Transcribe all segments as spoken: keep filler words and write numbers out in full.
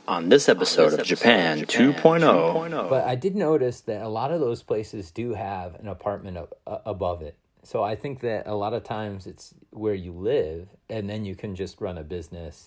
On this episode of Japan two point oh. But I did notice that a lot of those places do have an apartment up, uh, above it. So I think that a lot of times it's where you live, and then you can just run a business.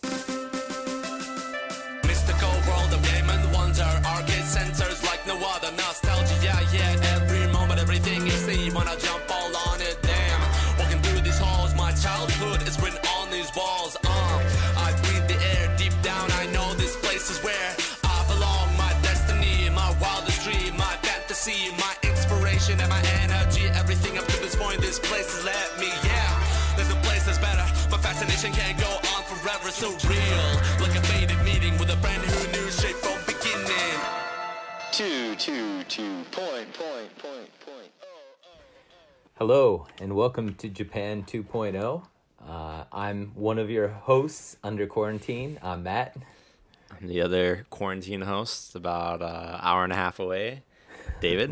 Mystical world of game and wonder, arcade centers like no other. Nostalgia, yeah, yeah, every moment, everything you see, wanna jump all on it, damn. Walking through these halls, my childhood is written on these walls. Uh, I breathe the air deep down, I know this place is where I belong. My destiny, my wildest dream, my fantasy, my inspiration and my energy. Everything up to this point, this place has led me, yeah. There's a place that's better, my fascination can't go on forever, so real. Like a faded meeting with a friend who knew straight from beginning. Two, two, two, point, point, point, point. Hello, and welcome to Japan two point oh. Uh, I'm one of your hosts under quarantine. I'm Matt. I'm the other quarantine host, about an uh, hour and a half away, David.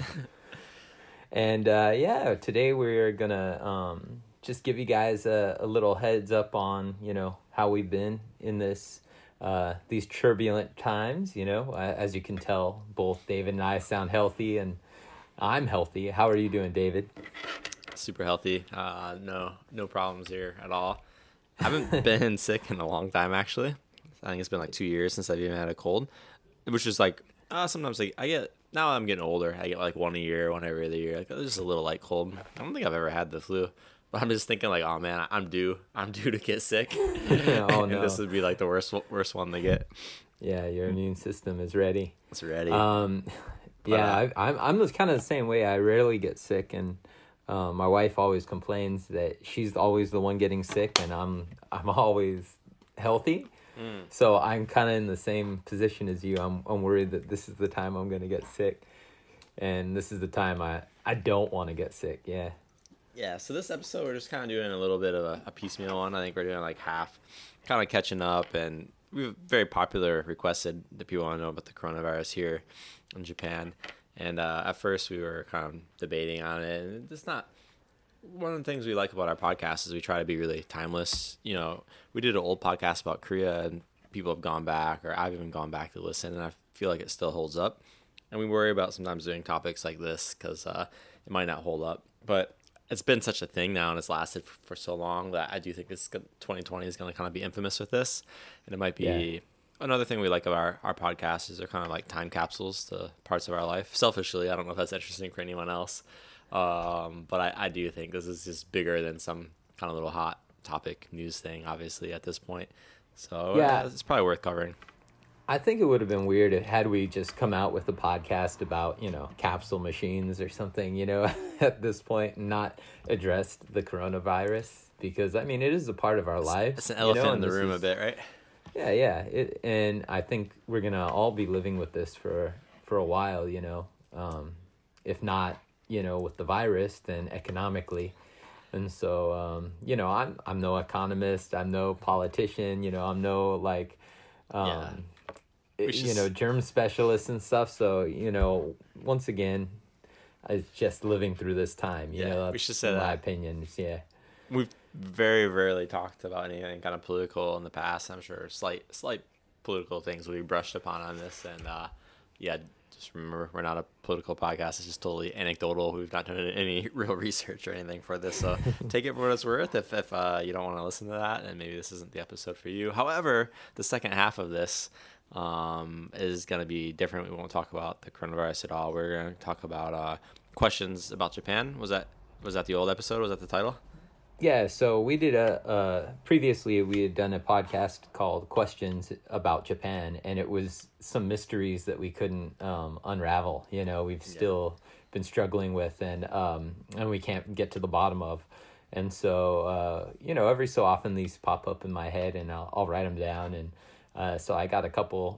And uh, yeah, today we're gonna um, just give you guys a, a little heads up on, you know, how we've been in this uh, these turbulent times. You know, uh, as you can tell, both David and I sound healthy, and I'm healthy. How are you doing, David? Super healthy. Uh, no, no problems here at all. I haven't been sick in a long time, actually. I think it's been like two years since I've even had a cold, which is like uh, sometimes like I get. Now I'm getting older. I get like one a year, one every other year. Like it's just a little light cold. I don't think I've ever had the flu, but I'm just thinking like, oh man, I'm due. I'm due to get sick. Oh and no, this would be like the worst, worst one to get. Yeah, your immune system is ready. It's ready. Um, yeah, I, I'm I'm just kind of the same way. I rarely get sick, and um, my wife always complains that she's always the one getting sick, and I'm I'm always healthy. Mm. So I'm kind of in the same position as you. I'm I'm worried that this is the time I'm going to get sick, and this is the time I, I don't want to get sick. Yeah. Yeah. So this episode we're just kind of doing a little bit of a, a piecemeal one. I think we're doing like half, kind of catching up, and we've very popular requested that people want to know about the coronavirus here in Japan. And uh, at first we were kind of debating on it, and it's not. One of the things we like about our podcast is we try to be really timeless. You know, we did an old podcast about Korea, and people have gone back, or I've even gone back to listen, and I feel like it still holds up. And we worry about sometimes doing topics like this because uh, it might not hold up. But it's been such a thing now, and it's lasted for, for so long that I do think this twenty twenty is going to kind of be infamous with this. And it might be yeah. Another thing we like about our, our podcast is they're kind of like time capsules to parts of our life. Selfishly, I don't know if that's interesting for anyone else. Um, but I, I do think this is just bigger than some kind of little hot topic news thing, obviously, at this point. So yeah, uh, it's probably worth covering. I think it would have been weird had we just come out with a podcast about, you know, capsule machines or something, you know, at this point, and not addressed the coronavirus, because, I mean, it is a part of our lives. It's an elephant you know, in the room is, a bit, right? Yeah, yeah. It, and I think we're going to all be living with this for, for a while, you know, um, if not, you know, with the virus, then economically. And so, um, you know, I'm I'm no economist, I'm no politician, you know, I'm no, like, um, yeah. you know, germ specialist and stuff. So, you know, once again, it's just living through this time, you yeah, know, that's we should say my that. opinion, yeah. We've very rarely talked about anything kind of political in the past. I'm sure slight, slight political things we brushed upon on this, and, uh, yeah, just remember, we're not a political podcast. It's just totally anecdotal. We've not done any real research or anything for this. So take it for what it's worth. If, if uh, you don't want to listen to that, and maybe this isn't the episode for you. However, the second half of this um, is going to be different. We won't talk about the coronavirus at all. We're going to talk about uh, questions about Japan. Was that was that the old episode? Was that the title? Yeah, so we did a, uh, previously we had done a podcast called Questions About Japan, and it was some mysteries that we couldn't um, unravel, you know, we've still yeah. been struggling with, and um, and we can't get to the bottom of. And so, uh, you know, every so often these pop up in my head, and I'll, I'll write them down, and uh, so I got a couple,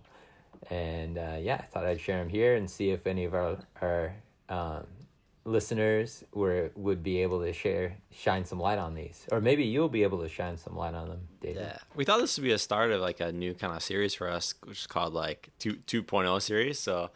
and uh, yeah, I thought I'd share them here and see if any of our, our um, listeners were would be able to share shine some light on these, or maybe you'll be able to shine some light on them, David. Yeah, we thought this would be a start of like a new kind of series for us, which is called like two 2.0 series. So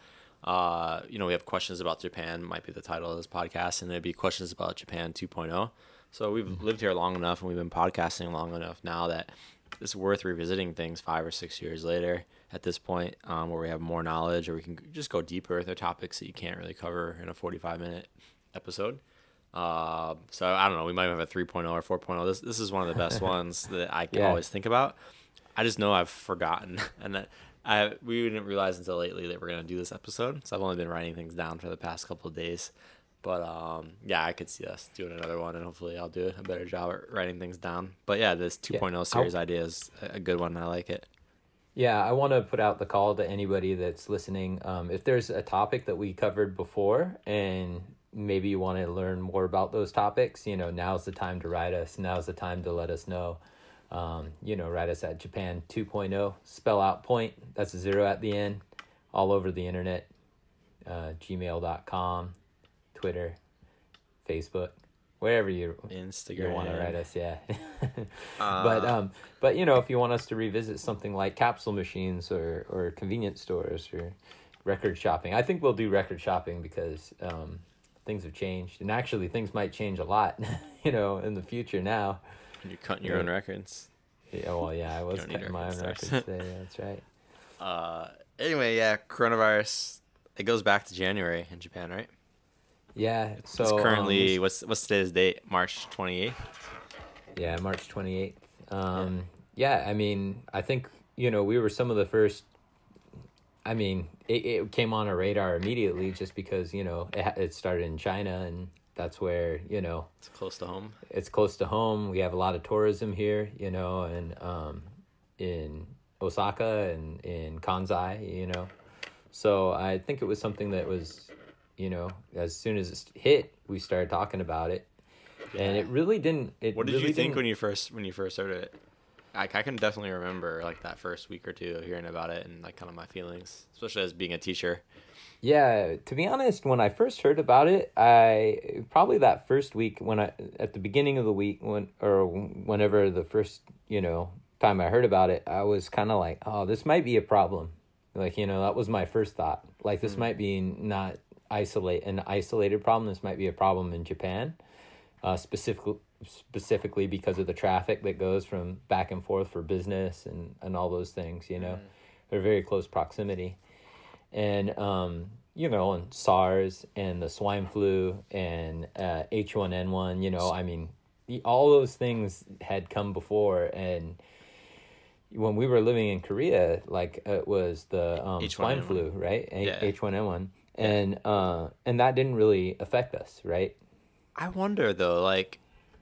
uh you know, we have questions about Japan might be the title of this podcast, and it'd be questions about Japan two point oh. So we've mm-hmm. lived here long enough, and we've been podcasting long enough now that it's worth revisiting things five or six years later at this point, um, where we have more knowledge, or we can just go deeper with the topics that you can't really cover in a forty-five minute episode. Uh, so I don't know, we might have a three point oh or four point oh. This this is one of the best ones that I can Yeah. always think about. I just know I've forgotten, and that I we didn't realize until lately that we're gonna do this episode. So I've only been writing things down for the past couple of days. But um, yeah, I could see us doing another one, and hopefully I'll do a better job at writing things down. But yeah, this two point oh Yeah. series idea is a good one. I like it. Yeah, I want to put out the call to anybody that's listening. Um, if there's a topic that we covered before and maybe you want to learn more about those topics, you know, now's the time to write us. Now's the time to let us know. Um, you know, write us at Japan two point oh, spell out point, that's a zero at the end, all over the internet, uh, gmail dot com, Twitter, Facebook, wherever you Instagram. you want to write us, yeah. Uh, but um, but you know, if you want us to revisit something like capsule machines or or convenience stores or record shopping, I think we'll do record shopping because um, things have changed, and actually things might change a lot, you know, in the future now. You're cutting your Yeah. own records. Yeah, well, yeah, I was Don't need cutting my own record records stores. today. Yeah, that's right. Uh, anyway, yeah, coronavirus. It goes back to January in Japan, right? Yeah, so It's currently um, what's what's today's date? March twenty-eighth. yeah, March twenty-eighth. Um, yeah. I mean, I think, you know, we were some of the first, I mean, it, it came on our radar immediately just because, you know, it, ha- it started in China, and that's where, you know, It's close to home. it's close to home. We have a lot of tourism here, you know, and um, in Osaka and in Kansai, you know. So I think it was something that was, you know, as soon as it hit, we started talking about it. And it really didn't. It What did really you think didn't- when you first when you first heard it? Like, I can definitely remember like that first week or two of hearing about it and like kind of my feelings, especially as being a teacher. Yeah, to be honest, when I first heard about it, I probably that first week when I at the beginning of the week when or whenever the first, you know, time I heard about it, I was kind of like, oh, this might be a problem. Like, you know, that was my first thought. Like, this might be not isolate an isolated problem. This might be a problem in Japan, uh, specifically specifically because of the traffic that goes from back and forth for business and and all those things. You know, they're very close proximity. And, um, you know, and SARS and the swine flu and uh, H one N one, you know, I mean, the- all those things had come before. And when we were living in Korea, like it was the um, swine H one N one. flu, right? A- Yeah. H one N one. And, uh, and that didn't really affect us, right? I wonder though, like,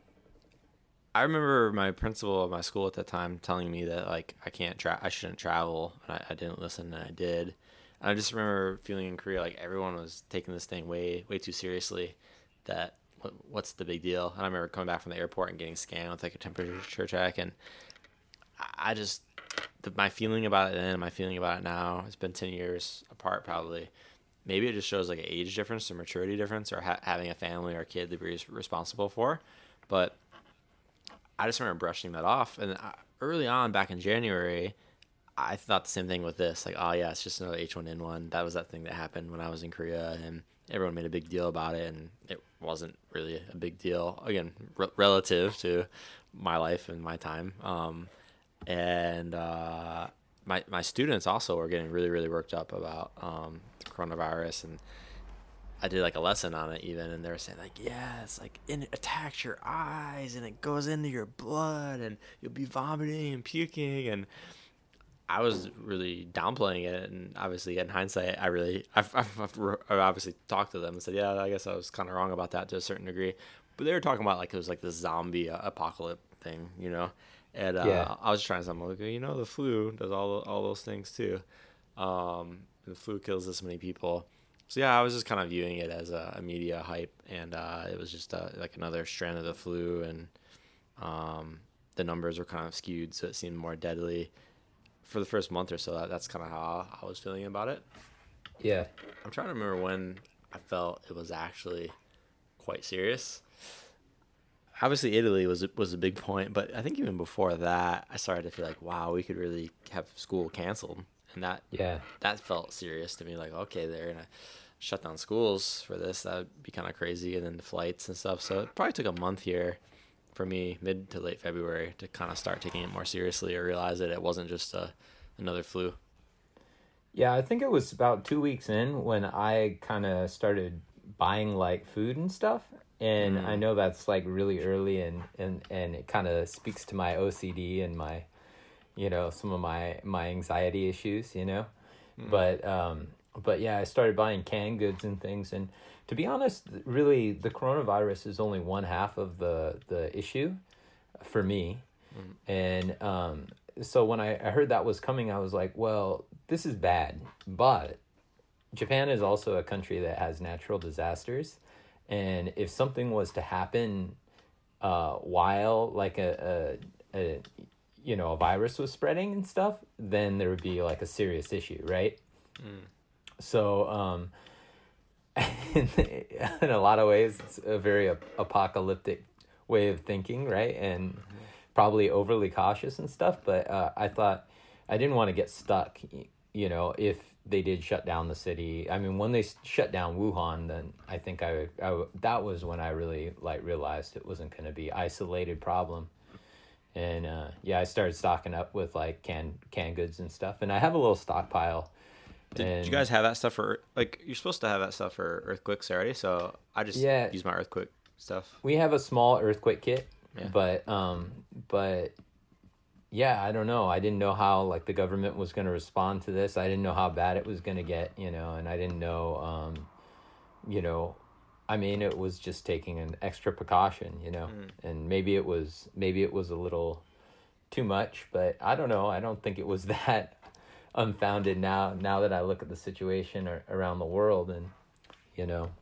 I remember my principal of my school at the time telling me that like I can't tra- I shouldn't travel, and I, I didn't listen, and I did. And I just remember feeling in Korea like everyone was taking this thing way way too seriously. That what, what's the big deal? And I remember coming back from the airport and getting scanned with like a temperature check, and I, I just the, my feeling about it then and my feeling about it now, it's been ten years apart probably. Maybe it just shows like an age difference or maturity difference, or ha- having a family or a kid to be res- responsible for. But I just remember brushing that off. And I, early on, back in January, I thought the same thing with this. Like, oh, yeah, it's just another H one N one. That was that thing that happened when I was in Korea, and everyone made a big deal about it, and it wasn't really a big deal. Again, re- relative to my life and my time. Um, and uh, my my students also were getting really, really worked up about um, the coronavirus, and I did like a lesson on it even, and they were saying like, yeah, it's like it attacks your eyes and it goes into your blood and you'll be vomiting and puking. And I was really downplaying it, and obviously in hindsight, I really I've, I've, I've obviously talked to them and said, yeah, I guess I was kind of wrong about that to a certain degree. But they were talking about like it was like this zombie apocalypse thing, you know. And uh, Yeah. I was trying something like, you know, the flu does all all those things too. Um, the flu kills this many people. So yeah, I was just kind of viewing it as a, a media hype, and uh, it was just uh, like another strand of the flu, and um, the numbers were kind of skewed, so it seemed more deadly. For the first month or so, that, that's kind of how I was feeling about it. Yeah. I'm trying to remember when I felt it was actually quite serious. Obviously, Italy was was a big point, but I think even before that, I started to feel like, wow, we could really have school canceled, and that Yeah. that felt serious to me. Like, okay, they're gonna shut down schools for this. That would be kind of crazy, and then the flights and stuff. So it probably took a month here for me mid to late February to kind of start taking it more seriously or realize that it wasn't just a, another flu. Yeah, I think it was about two weeks in when I kind of started buying like food and stuff. And mm. I know that's like really early, and, and, and it kind of speaks to my O C D and my, you know, some of my, my anxiety issues, you know, mm. but, um, but yeah, I started buying canned goods and things. And to be honest, really the coronavirus is only one half of the, the issue for me. Mm. And, um, so when I, I heard that was coming, I was like, well, this is bad, but Japan is also a country that has natural disasters. And if something was to happen uh, while like a, a, a, you know, a virus was spreading and stuff, then there would be like a serious issue, right? Mm. So um, in, in a lot of ways, it's a very ap- apocalyptic way of thinking, right? And mm-hmm. probably overly cautious and stuff. But uh, I thought I didn't want to get stuck, you know, if they did shut down the city. I mean, when they shut down Wuhan, then I think I, I that was when I really like realized it wasn't going to be isolated problem. And uh, yeah, I started stocking up with like canned canned goods and stuff, and I have a little stockpile. Did, and, did you guys have that stuff for like you're supposed to have that stuff for earthquakes already? So I just yeah, use my earthquake stuff. We have a small earthquake kit, yeah. but um, but. Yeah, I don't know. I didn't know how like the government was going to respond to this. I didn't know how bad it was going to get, you know, and I didn't know, um, you know, I mean, it was just taking an extra precaution, you know, mm. and maybe it was maybe it was a little too much, but I don't know. I don't think it was that unfounded now. Now that I look at the situation ar- around the world, and you know,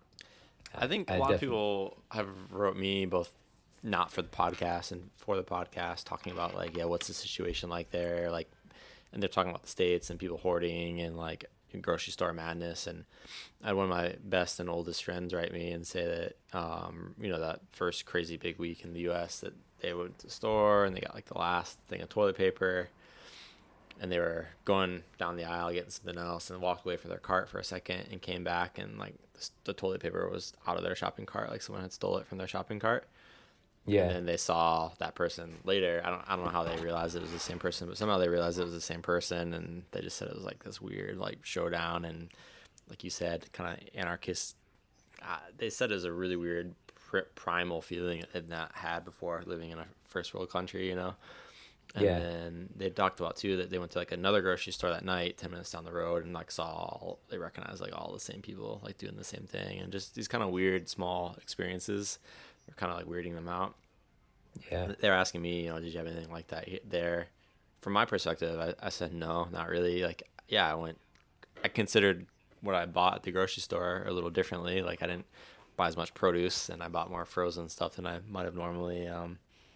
I think a I lot def- of people have wrote me both. Not for the podcast and for the podcast, talking about like, yeah, what's the situation like there? Like, and they're talking about the States and people hoarding and like grocery store madness. And I had one of my best and oldest friends write me and say that, um, you know, that first crazy big week in the U S that they went to the store and they got like the last thing of toilet paper and they were going down the aisle getting something else and walked away for their cart for a second and came back and like the, the toilet paper was out of their shopping cart. Like someone had stole it from their shopping cart. Yeah. And then they saw that person later. I don't I don't know how they realized it was the same person, but somehow they realized it was the same person, and they just said it was like this weird like showdown, and like you said, kind of anarchist. Uh, they said it was a really weird pr- primal feeling they'd not had before living in a first world country, you know. And yeah. then they talked about too that they went to like another grocery store that night, ten minutes down the road, and like saw all, they recognized like all the same people like doing the same thing, and just these kind of weird small experiences. We're kind of like weirding them out. Yeah. They're asking me, you know, did you have anything like that there? From my perspective, I, I said no, not really. Like, yeah, I went, I considered what I bought at the grocery store a little differently. Like, I didn't buy as much produce, and I bought more frozen stuff than I might have normally. Um,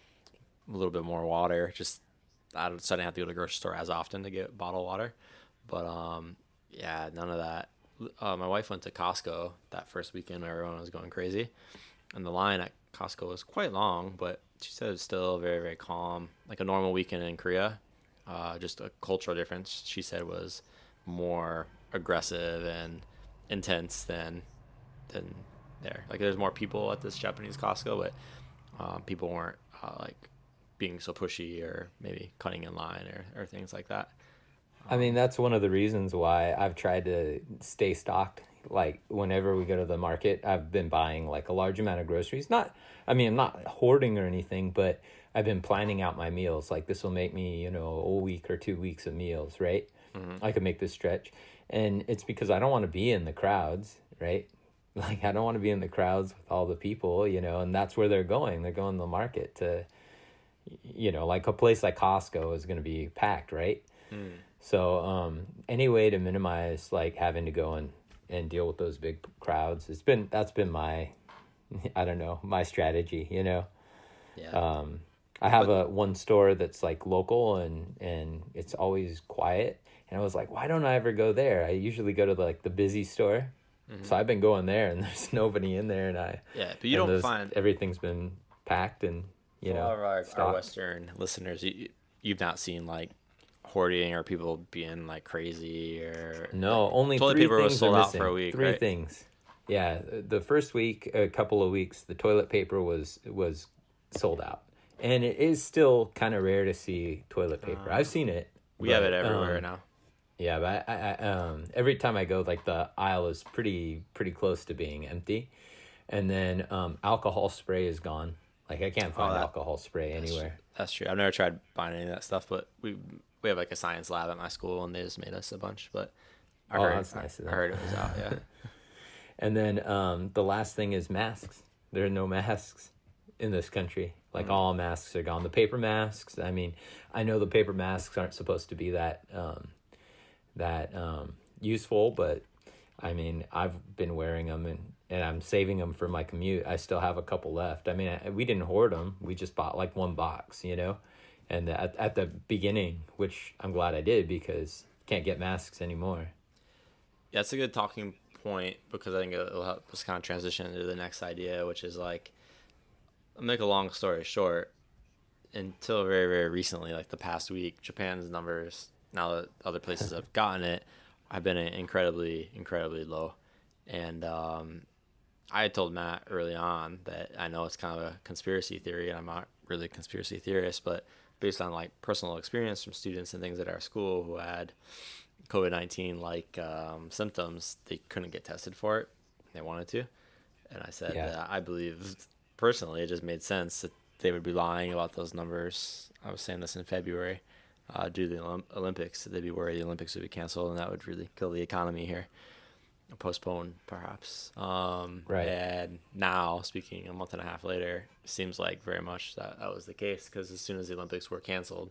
a little bit more water. Just, I didn't have to go to the grocery store as often to get bottled water. But, um, yeah, none of that. Uh, my wife went to Costco that first weekend where everyone was going crazy. And the line at Costco was quite long, but she said it was still very, very calm. Like a normal weekend in Korea, uh, just a cultural difference, she said, was more aggressive and intense than than there. Like there's more people at this Japanese Costco, but uh, people weren't uh, like being so pushy or maybe cutting in line or, or things like that. Um, I mean, that's one of the reasons why I've tried to stay stocked. Like whenever we go to the market, I've been buying like a large amount of groceries. Not, I mean, I'm not hoarding or anything, but I've been planning out my meals. Like this will make me, you know, a week or two weeks of meals, right? Mm-hmm. I could make this stretch. And it's because I don't want to be in the crowds, right? Like I don't want to be in the crowds with all the people, you know, and that's where they're going. They're going to the market to, you know, like a place like Costco is going to be packed, right? Mm. So um, any way to minimize like having to go and and deal with those big crowds. It's been, that's been my, I don't know, my strategy, you know? Yeah. Um, I have but, a one store that's like local and, and it's always quiet. And I was like, why don't I ever go there? I usually go to the, like the busy store. Mm-hmm. So I've been going there and there's nobody in there. And I, yeah, but you don't those, find everything's been packed and, you know, all of our, our Western listeners, you, you've not seen like hoarding or people being like crazy or no like, only toilet three paper things was sold are out missing. for a week. Three right? things. Yeah, the first week, a couple of weeks, the toilet paper was was sold out. And it is still kind of rare to see toilet paper. Uh, I've seen it. We but, have it everywhere um, now. Yeah, but I, I, um, every time I go, like the aisle is pretty pretty close to being empty. And then um, alcohol spray is gone. Like I can't find oh, that, alcohol spray anywhere. That's true. I've never tried buying any of that stuff, but we we have like a science lab at my school, and they just made us a bunch. But I oh, heard, that's nice. I, I heard it was out. Yeah. And then um, the last thing is masks. There are no masks in this country. Like mm-hmm. all masks are gone. The paper masks. I mean, I know the paper masks aren't supposed to be that um, that um, useful, but I mean, I've been wearing them and. And I'm saving them for my commute. I still have a couple left. I mean, I, we didn't hoard them. We just bought like one box, you know? And at, at the beginning, which I'm glad I did because can't get masks anymore. Yeah, it's a good talking point because I think it'll help us kind of transition into the next idea, which is like, I'll make a long story short. Until very, very recently, like the past week, Japan's numbers, now that other places have gotten it, have been incredibly, incredibly low. And, um, I had told Matt early on that I know it's kind of a conspiracy theory, and I'm not really a conspiracy theorist, but based on like personal experience from students and things at our school who had COVID nineteen like um, symptoms, they couldn't get tested for it. They wanted to. And I said yeah. that I believe personally it just made sense that they would be lying about those numbers. I was saying this in February uh, due to the Olymp- Olympics. They'd be worried the Olympics would be canceled, and that would really kill the economy here. Postponed perhaps um right and now speaking a month and a half later, it seems like very much that that was the case because as soon as the Olympics were canceled,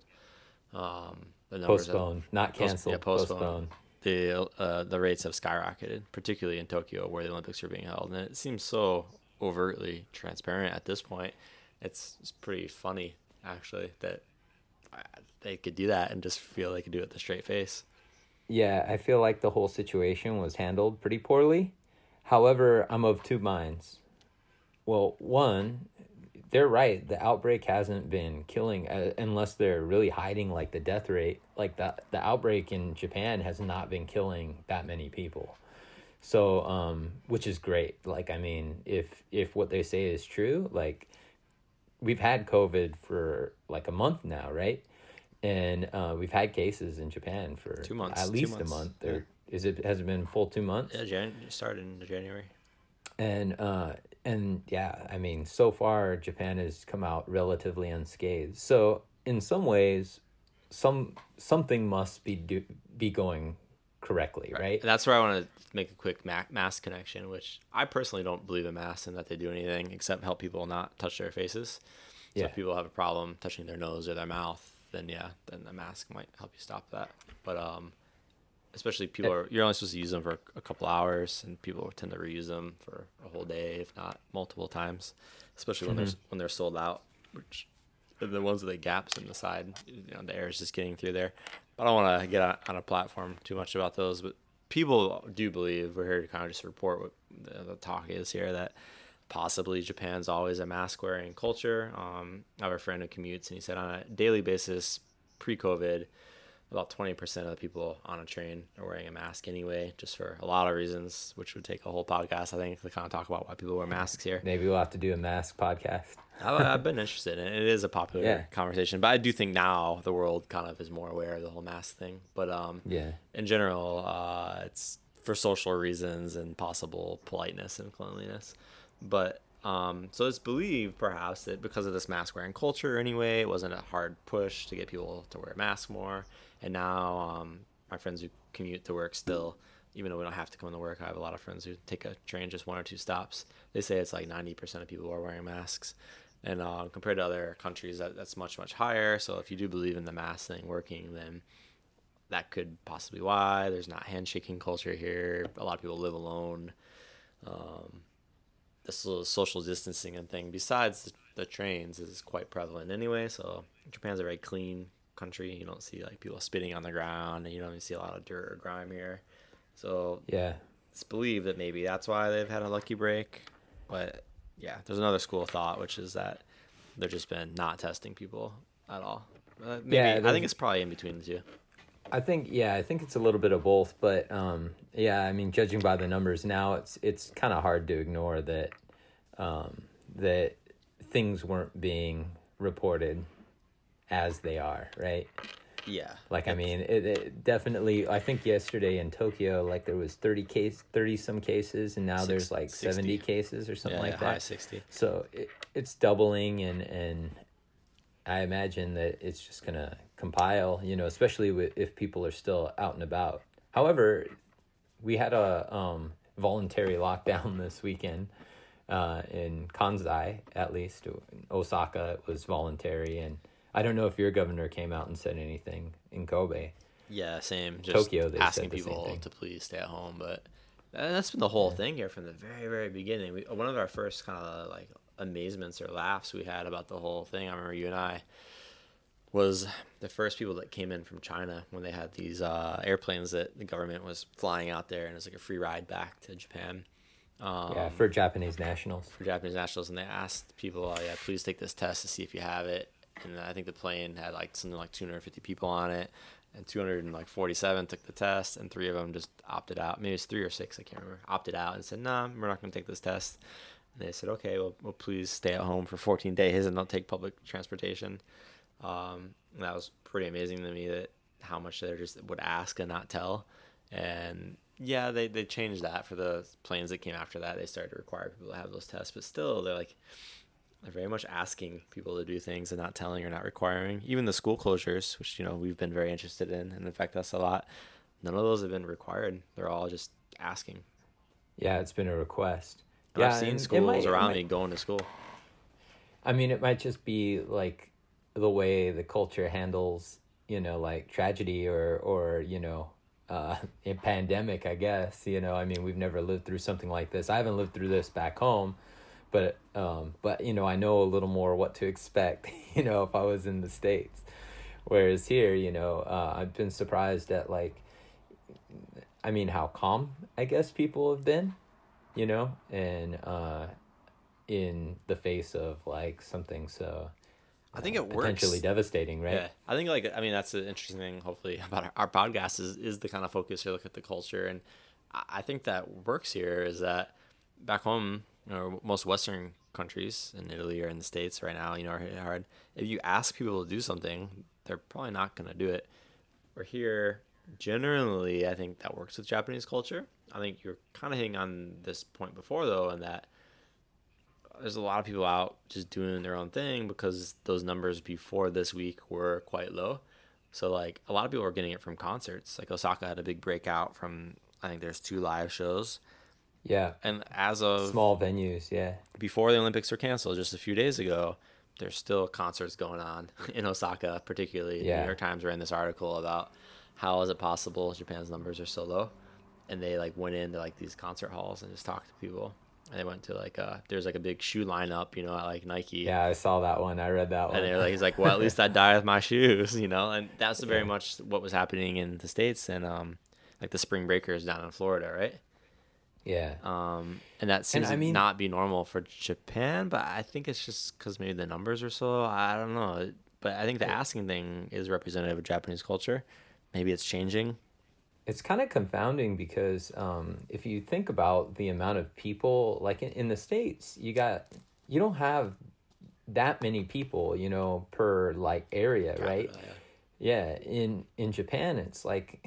um the numbers postponed have, not canceled yeah, postponed, postponed. the uh the rates have skyrocketed, particularly in Tokyo where the Olympics are being held, and it seems so overtly transparent at this point. It's, it's pretty funny actually that they could do that and just feel they could do it with a straight face. Yeah, I feel like the whole situation was handled pretty poorly. However, I'm of two minds. Well, one, they're right. The outbreak hasn't been killing, uh, unless they're really hiding like the death rate. Like the, the outbreak in Japan has not been killing that many people. So, um, which is great. Like, I mean, if if what they say is true, like, we've had COVID for like a month now, right? And uh, we've had cases in Japan for two months, at least two months. a month. Or yeah. is it has it been full two months? Yeah, Jan started in January. And uh, and yeah, I mean, so far Japan has come out relatively unscathed. So in some ways, some something must be do, be going correctly, right? right? And that's where I want to make a quick ma- mask connection, which I personally don't believe in masks and that they do anything except help people not touch their faces. So yeah. if people have a problem touching their nose or their mouth, then yeah, then the mask might help you stop that. But um, especially people are, you're only supposed to use them for a couple hours, and people tend to reuse them for a whole day, if not multiple times, especially when mm-hmm. they're when they're sold out, which the ones with the gaps in the side, you know, the air is just getting through there. I don't want to get on, on a platform too much about those, but people do believe, we're here to kind of just report what the, the talk is here, that possibly Japan's always a mask wearing culture. Um, I have a friend who commutes, and he said on a daily basis, pre-COVID, about twenty percent of the people on a train are wearing a mask anyway, just for a lot of reasons, which would take a whole podcast, I think, to kind of talk about why people wear masks here. Maybe we'll have to do a mask podcast. I, I've been interested in it. It is a popular yeah. conversation, but I do think now the world kind of is more aware of the whole mask thing. But um, yeah, in general, uh, it's for social reasons and possible politeness and cleanliness. But um, so it's believed perhaps that because of this mask wearing culture anyway, it wasn't a hard push to get people to wear masks more. And now um, my friends who commute to work still, even though we don't have to come to work, I have a lot of friends who take a train just one or two stops. They say it's like ninety percent of people are wearing masks. And uh, compared to other countries, that, that's much, much higher. So if you do believe in the mask thing working, then that could possibly be why. There's not handshaking culture here. A lot of people live alone. Um, this little social distancing and thing, besides the, the trains, is quite prevalent anyway. So Japan's a very clean country. You don't see like people spitting on the ground, and you don't even see a lot of dirt or grime here. So yeah, it's believed that maybe that's why they've had a lucky break. But yeah, there's another school of thought, which is that they've just been not testing people at all. Uh, maybe, yeah, I think it's probably in between the two. I think, yeah, I think it's a little bit of both, but um, yeah, I mean, judging by the numbers now, it's it's kind of hard to ignore that um, that things weren't being reported as they are, right? Yeah. Like, I mean, it, it definitely, I think yesterday in Tokyo, like there was thirty case, thirty some cases, and now Six, there's like sixty seventy cases or something yeah, like yeah, that. high sixty. So it, it's doubling, and, and I imagine that it's just going to compile, you know, especially with, if people are still out and about. However, we had a um, voluntary lockdown this weekend uh, in Kansai, at least. In Osaka, it was voluntary, and I don't know if your governor came out and said anything in Kobe. Yeah, same. Just Tokyo, they asking said the same people thing. to please stay at home, but that's been the whole thing here from the very, very beginning. We, one of our first kind of like amazements or laughs we had about the whole thing, I remember you and I, was the first people that came in from China when they had these uh, airplanes that the government was flying out there, and it was like a free ride back to Japan. Um, Yeah, for Japanese nationals. for Japanese nationals, and they asked people, oh, yeah, please take this test to see if you have it. And I think the plane had like something like two hundred fifty people on it, and two hundred forty-seven took the test, and three of them just opted out. Maybe it's three or six, I can't remember. Opted out and said, "Nah, we're not going to take this test." And they said, "Okay, well, well, please stay at home for fourteen days and not take public transportation." Um, and that was pretty amazing to me, that how much they just would ask and not tell. And yeah, they they changed that for the planes that came after that. They started to require people to have those tests, but still, they're like. They're very much asking people to do things and not telling or not requiring. Even the school closures, which, you know, we've been very interested in and affect us a lot, none of those have been required. They're all just asking. Yeah, it's been a request. And yeah, I've seen and it schools might- it around might- me going to school. I mean, it might just be like the way the culture handles, you know, like tragedy or, or you know, uh, a pandemic, I guess. You know, I mean, we've never lived through something like this. I haven't lived through this back home. But, um, but you know, I know a little more what to expect, you know, if I was in the States. Whereas here, you know, uh, I've been surprised at, like, I mean, how calm, I guess, people have been, you know, and uh, in the face of, like, something so I think it works. potentially devastating, right? Yeah, I think, like, I mean, that's the interesting thing, hopefully, about our, our podcast is, is the kind of focus here, look at the culture. And I, I think that works here is that back home, you know, most Western countries in Italy or in the States right now, you know, are hit hard. If you ask people to do something, they're probably not going to do it. Or here, generally, I think that works with Japanese culture. I think you're kind of hitting on this point before, though, in that there's a lot of people out just doing their own thing because those numbers before this week were quite low. So, like, a lot of people are getting it from concerts. Like, Osaka had a big breakout from, I think there's two live shows. Yeah. And as of Small venues, yeah. before the Olympics were canceled just a few days ago, there's still concerts going on in Osaka, particularly. The Yeah. New York Times ran this article about how is it possible Japan's numbers are so low. And they like went into like these concert halls and just talked to people. And they went to like uh there's like a big shoe lineup, you know, at like Nike. Yeah, I saw that one. I read that one. And they're like, he's like, well, at least I die with my shoes, you know. And that's very Yeah. much what was happening in the States and um like the spring breakers down in Florida, right? Yeah. Um, and that seems I to mean- not be normal for Japan, but I think it's just because maybe the numbers are so low. I don't know. But I think the asking thing is representative of Japanese culture. Maybe it's changing. It's kind of confounding because um, if you think about the amount of people, like in, in the States, you got, you don't have that many people, you know, per like area, right? Uh, Yeah. In, in Japan, it's like,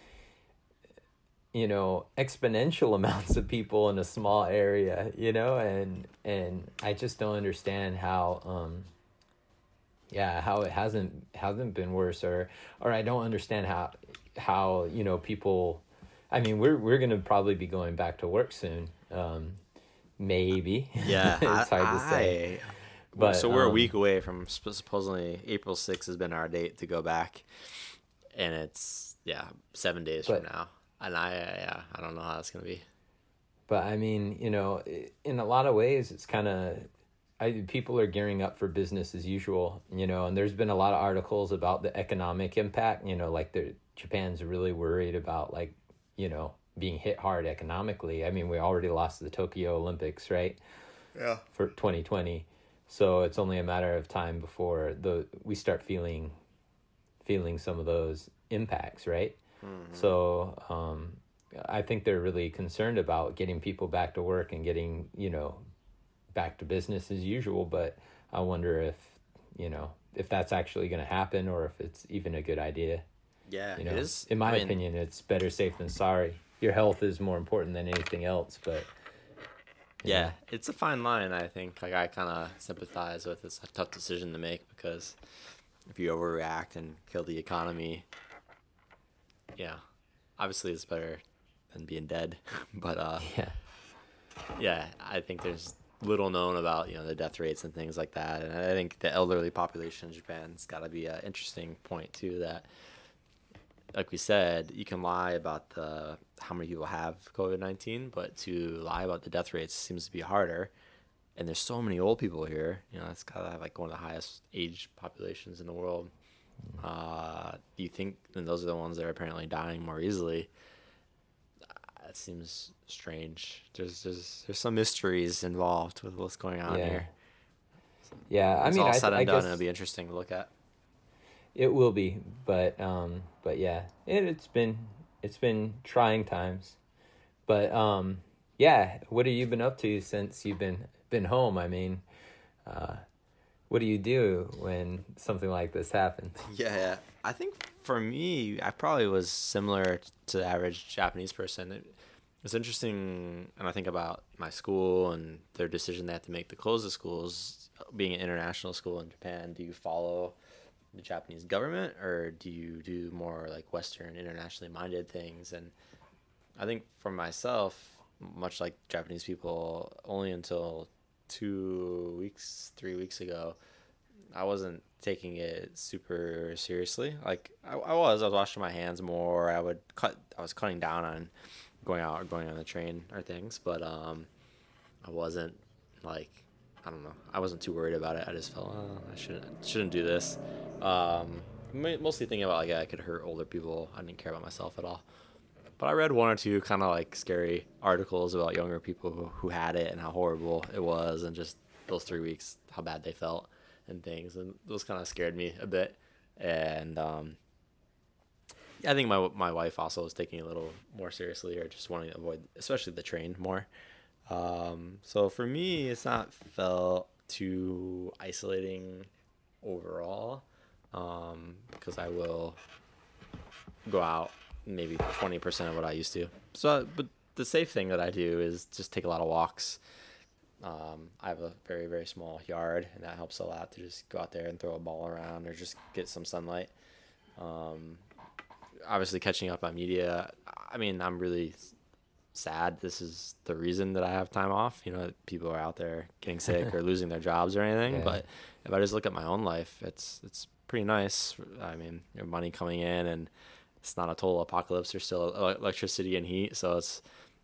you know, exponential amounts of people in a small area, you know, and, and I just don't understand how, um, yeah, how it hasn't, hasn't been worse, or, or I don't understand how, how, you know, people, I mean, we're, we're going to probably be going back to work soon. Um, maybe. Yeah. It's I- hard to say. I- But, so we're a um, week away from sp- supposedly April sixth has been our date to go back. And it's, yeah, seven days But- from now. And I, uh, yeah, I don't know how that's going to be. But I mean, you know, i- in a lot of ways, it's kind of, I people are gearing up for business as usual, you know, and there's been a lot of articles about the economic impact, you know, like the Japan's really worried about like, you know, being hit hard economically. I mean, we already lost the Tokyo Olympics, right? Yeah. For twenty twenty. So it's only a matter of time before the we start feeling feeling some of those impacts, right? So um, I think they're really concerned about getting people back to work and getting, you know, back to business as usual. But I wonder if, you know, if that's actually going to happen or if it's even a good idea. Yeah, You know, it is. in my I mean, opinion, it's better safe than sorry. Your health is more important than anything else, but you yeah, know, it's a fine line. I think like I kind of sympathize with. It's a tough decision to make because if you overreact and kill the economy, yeah, obviously it's better than being dead. But uh, yeah. yeah, I think there's little known about, you know, the death rates and things like that, and I think the elderly population in Japan's got to be an interesting point too. That, like we said, you can lie about the how many people have COVID nineteen, but to lie about the death rates seems to be harder. And there's so many old people here. You know, it's got to have like one of the highest age populations in the world. Uh, do you think, and those are the ones that are apparently dying more easily? That seems strange. There's there's there's some mysteries involved with what's going on Yeah. here. Yeah, I It's mean, all I, said I and done, guess it'll be interesting to look at. it will be, but um, but yeah, it, it's been it's been trying times, but um, yeah. What have you been up to since you've been been home? I mean, uh, what do you do when something like this happens? Yeah, yeah. I think for me, I probably was similar to the average Japanese person. It, it's interesting, and I think about my school and their decision they had to make to close the schools. Being an international school in Japan, do you follow the Japanese government or do you do more like Western, internationally minded things? And I think for myself, much like Japanese people, only until two weeks, three weeks ago, I wasn't taking it super seriously. Like I, I was, I was washing my hands more. I would cut, I was cutting down on going out or going on the train or things, but um, I wasn't like, I don't know, I wasn't too worried about it. I just felt, oh, I shouldn't, shouldn't do this. Um, ma- mostly thinking about like I could hurt older people. I didn't care about myself at all. But I read one or two kind of like scary articles about younger people who, who had it and how horrible it was, and just those three weeks, how bad they felt and things. And those kind of scared me a bit. And um, I think my my wife also was taking it a little more seriously, or just wanting to avoid, especially the train more. Um, so for me, it's not felt too isolating overall, um, because I will go out maybe twenty percent of what I used to. So, but the safe thing that I do is just take a lot of walks. Um, I have a very, very small yard, and that helps a lot to just go out there and throw a ball around or just get some sunlight. Um, obviously catching up on media. I mean, I'm really sad. This is the reason that I have time off. You know, people are out there getting sick or losing their jobs or anything. Yeah. But if I just look at my own life, it's, it's pretty nice. I mean, you have money coming in, and it's not a total apocalypse. There's still electricity and heat. So it's,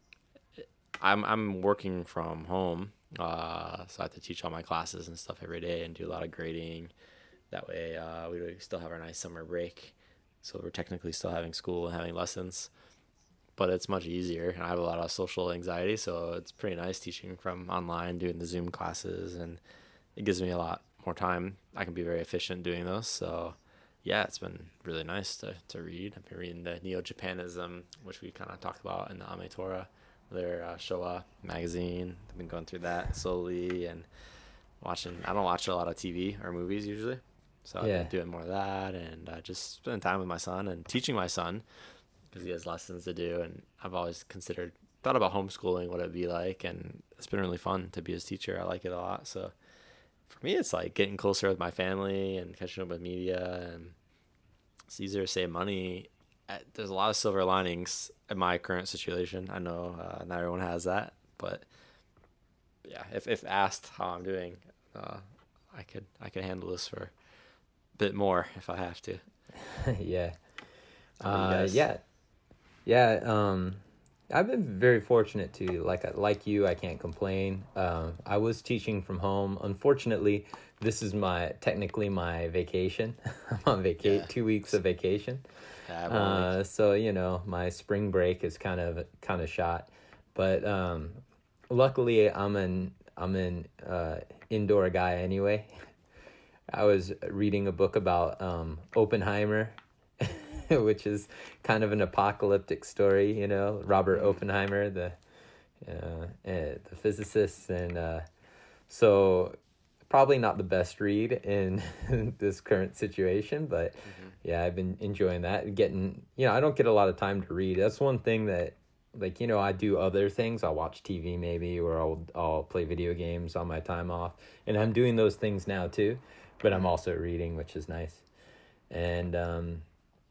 I'm, I'm working from home. Uh, so I have to teach all my classes and stuff every day and do a lot of grading. That way, uh, we still have our nice summer break. So we're technically still having school and having lessons, but it's much easier. And I have a lot of social anxiety, so it's pretty nice teaching from online, doing the Zoom classes, and it gives me a lot more time. I can be very efficient doing those. So yeah, it's been really nice to, to read. I've been reading the Neo-Japanism, which we kind of talked about in the Ame Torah, their uh, Showa magazine. I've been going through that slowly and watching. I don't watch a lot of T V or movies usually, so I've Yeah. been doing more of that, and uh, just spending time with my son and teaching my son because he has lessons to do. And I've always considered, thought about homeschooling, what it'd be like, and it's been really fun to be his teacher. I like it a lot. So for me, it's like getting closer with my family and catching up with media, and it's easier to save money. Uh, There's a lot of silver linings in my current situation. I know uh, not everyone has that, but yeah, if if asked how I'm doing, uh, I could I could handle this for a bit more if I have to. yeah. How about you Uh, guys? yeah. Yeah. Um, I've been very fortunate to, like, like you, I can't complain. Um, I was teaching from home. Unfortunately, this is my, technically my vacation. I'm on vaca- Yeah. two weeks of vacation. Yeah, I've only- Uh, so, you know, my spring break is kind of, kind of shot, but, um, luckily I'm an, I'm an, uh, indoor guy anyway. I was reading a book about, um, Oppenheimer, which is kind of an apocalyptic story, you know, Robert Oppenheimer, the, uh, uh, the physicist. And, uh, so probably not the best read in this current situation, but mm-hmm. yeah, I've been enjoying that. Getting, you know, I don't get a lot of time to read. That's one thing that, like, you know, I do other things. I'll watch T V maybe, or I'll I'll play video games on my time off, and I'm doing those things now too. But I'm also reading, which is nice. And um,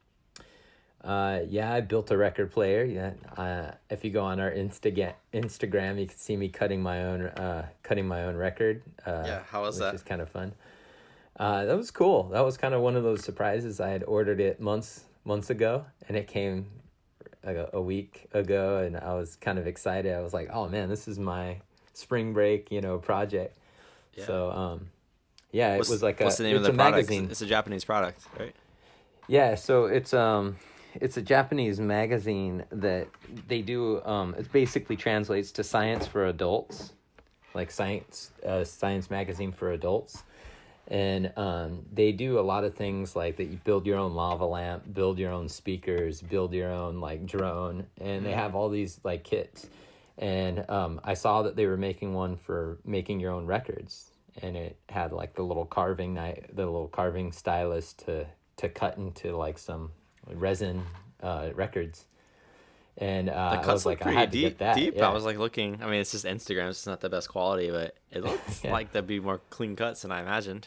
uh, yeah, I built a record player. Yeah, uh, if you go on our Instagram, Instagram, you can see me cutting my own, uh, cutting my own record. Uh, yeah, how was which that? Which is kind of fun. Uh, that was cool. That was kind of one of those surprises. I had ordered it months months ago, and it came a, a week ago, and I was kind of excited. I was like, "Oh man, this is my spring break, you know, project." Yeah. So, um, yeah, what's, it was like a. What's the name it's of the a product? magazine. It's a Japanese product, right? Yeah, so it's um, it's a Japanese magazine that they do. Um, it basically translates to science for adults, like science, uh, science magazine for adults. And um, they do a lot of things like that. You build your own lava lamp, build your own speakers, build your own like drone, and they have all these like kits. And um, I saw that they were making one for making your own records, and it had like the little carving knife, the little carving stylus to to cut into like some resin uh, records. And uh, the cuts I was look like, I had deep, to get that. deep. Yeah. I was like looking. I mean, it's just Instagram. It's not the best quality, but it looks Yeah. like there'd be more clean cuts than I imagined.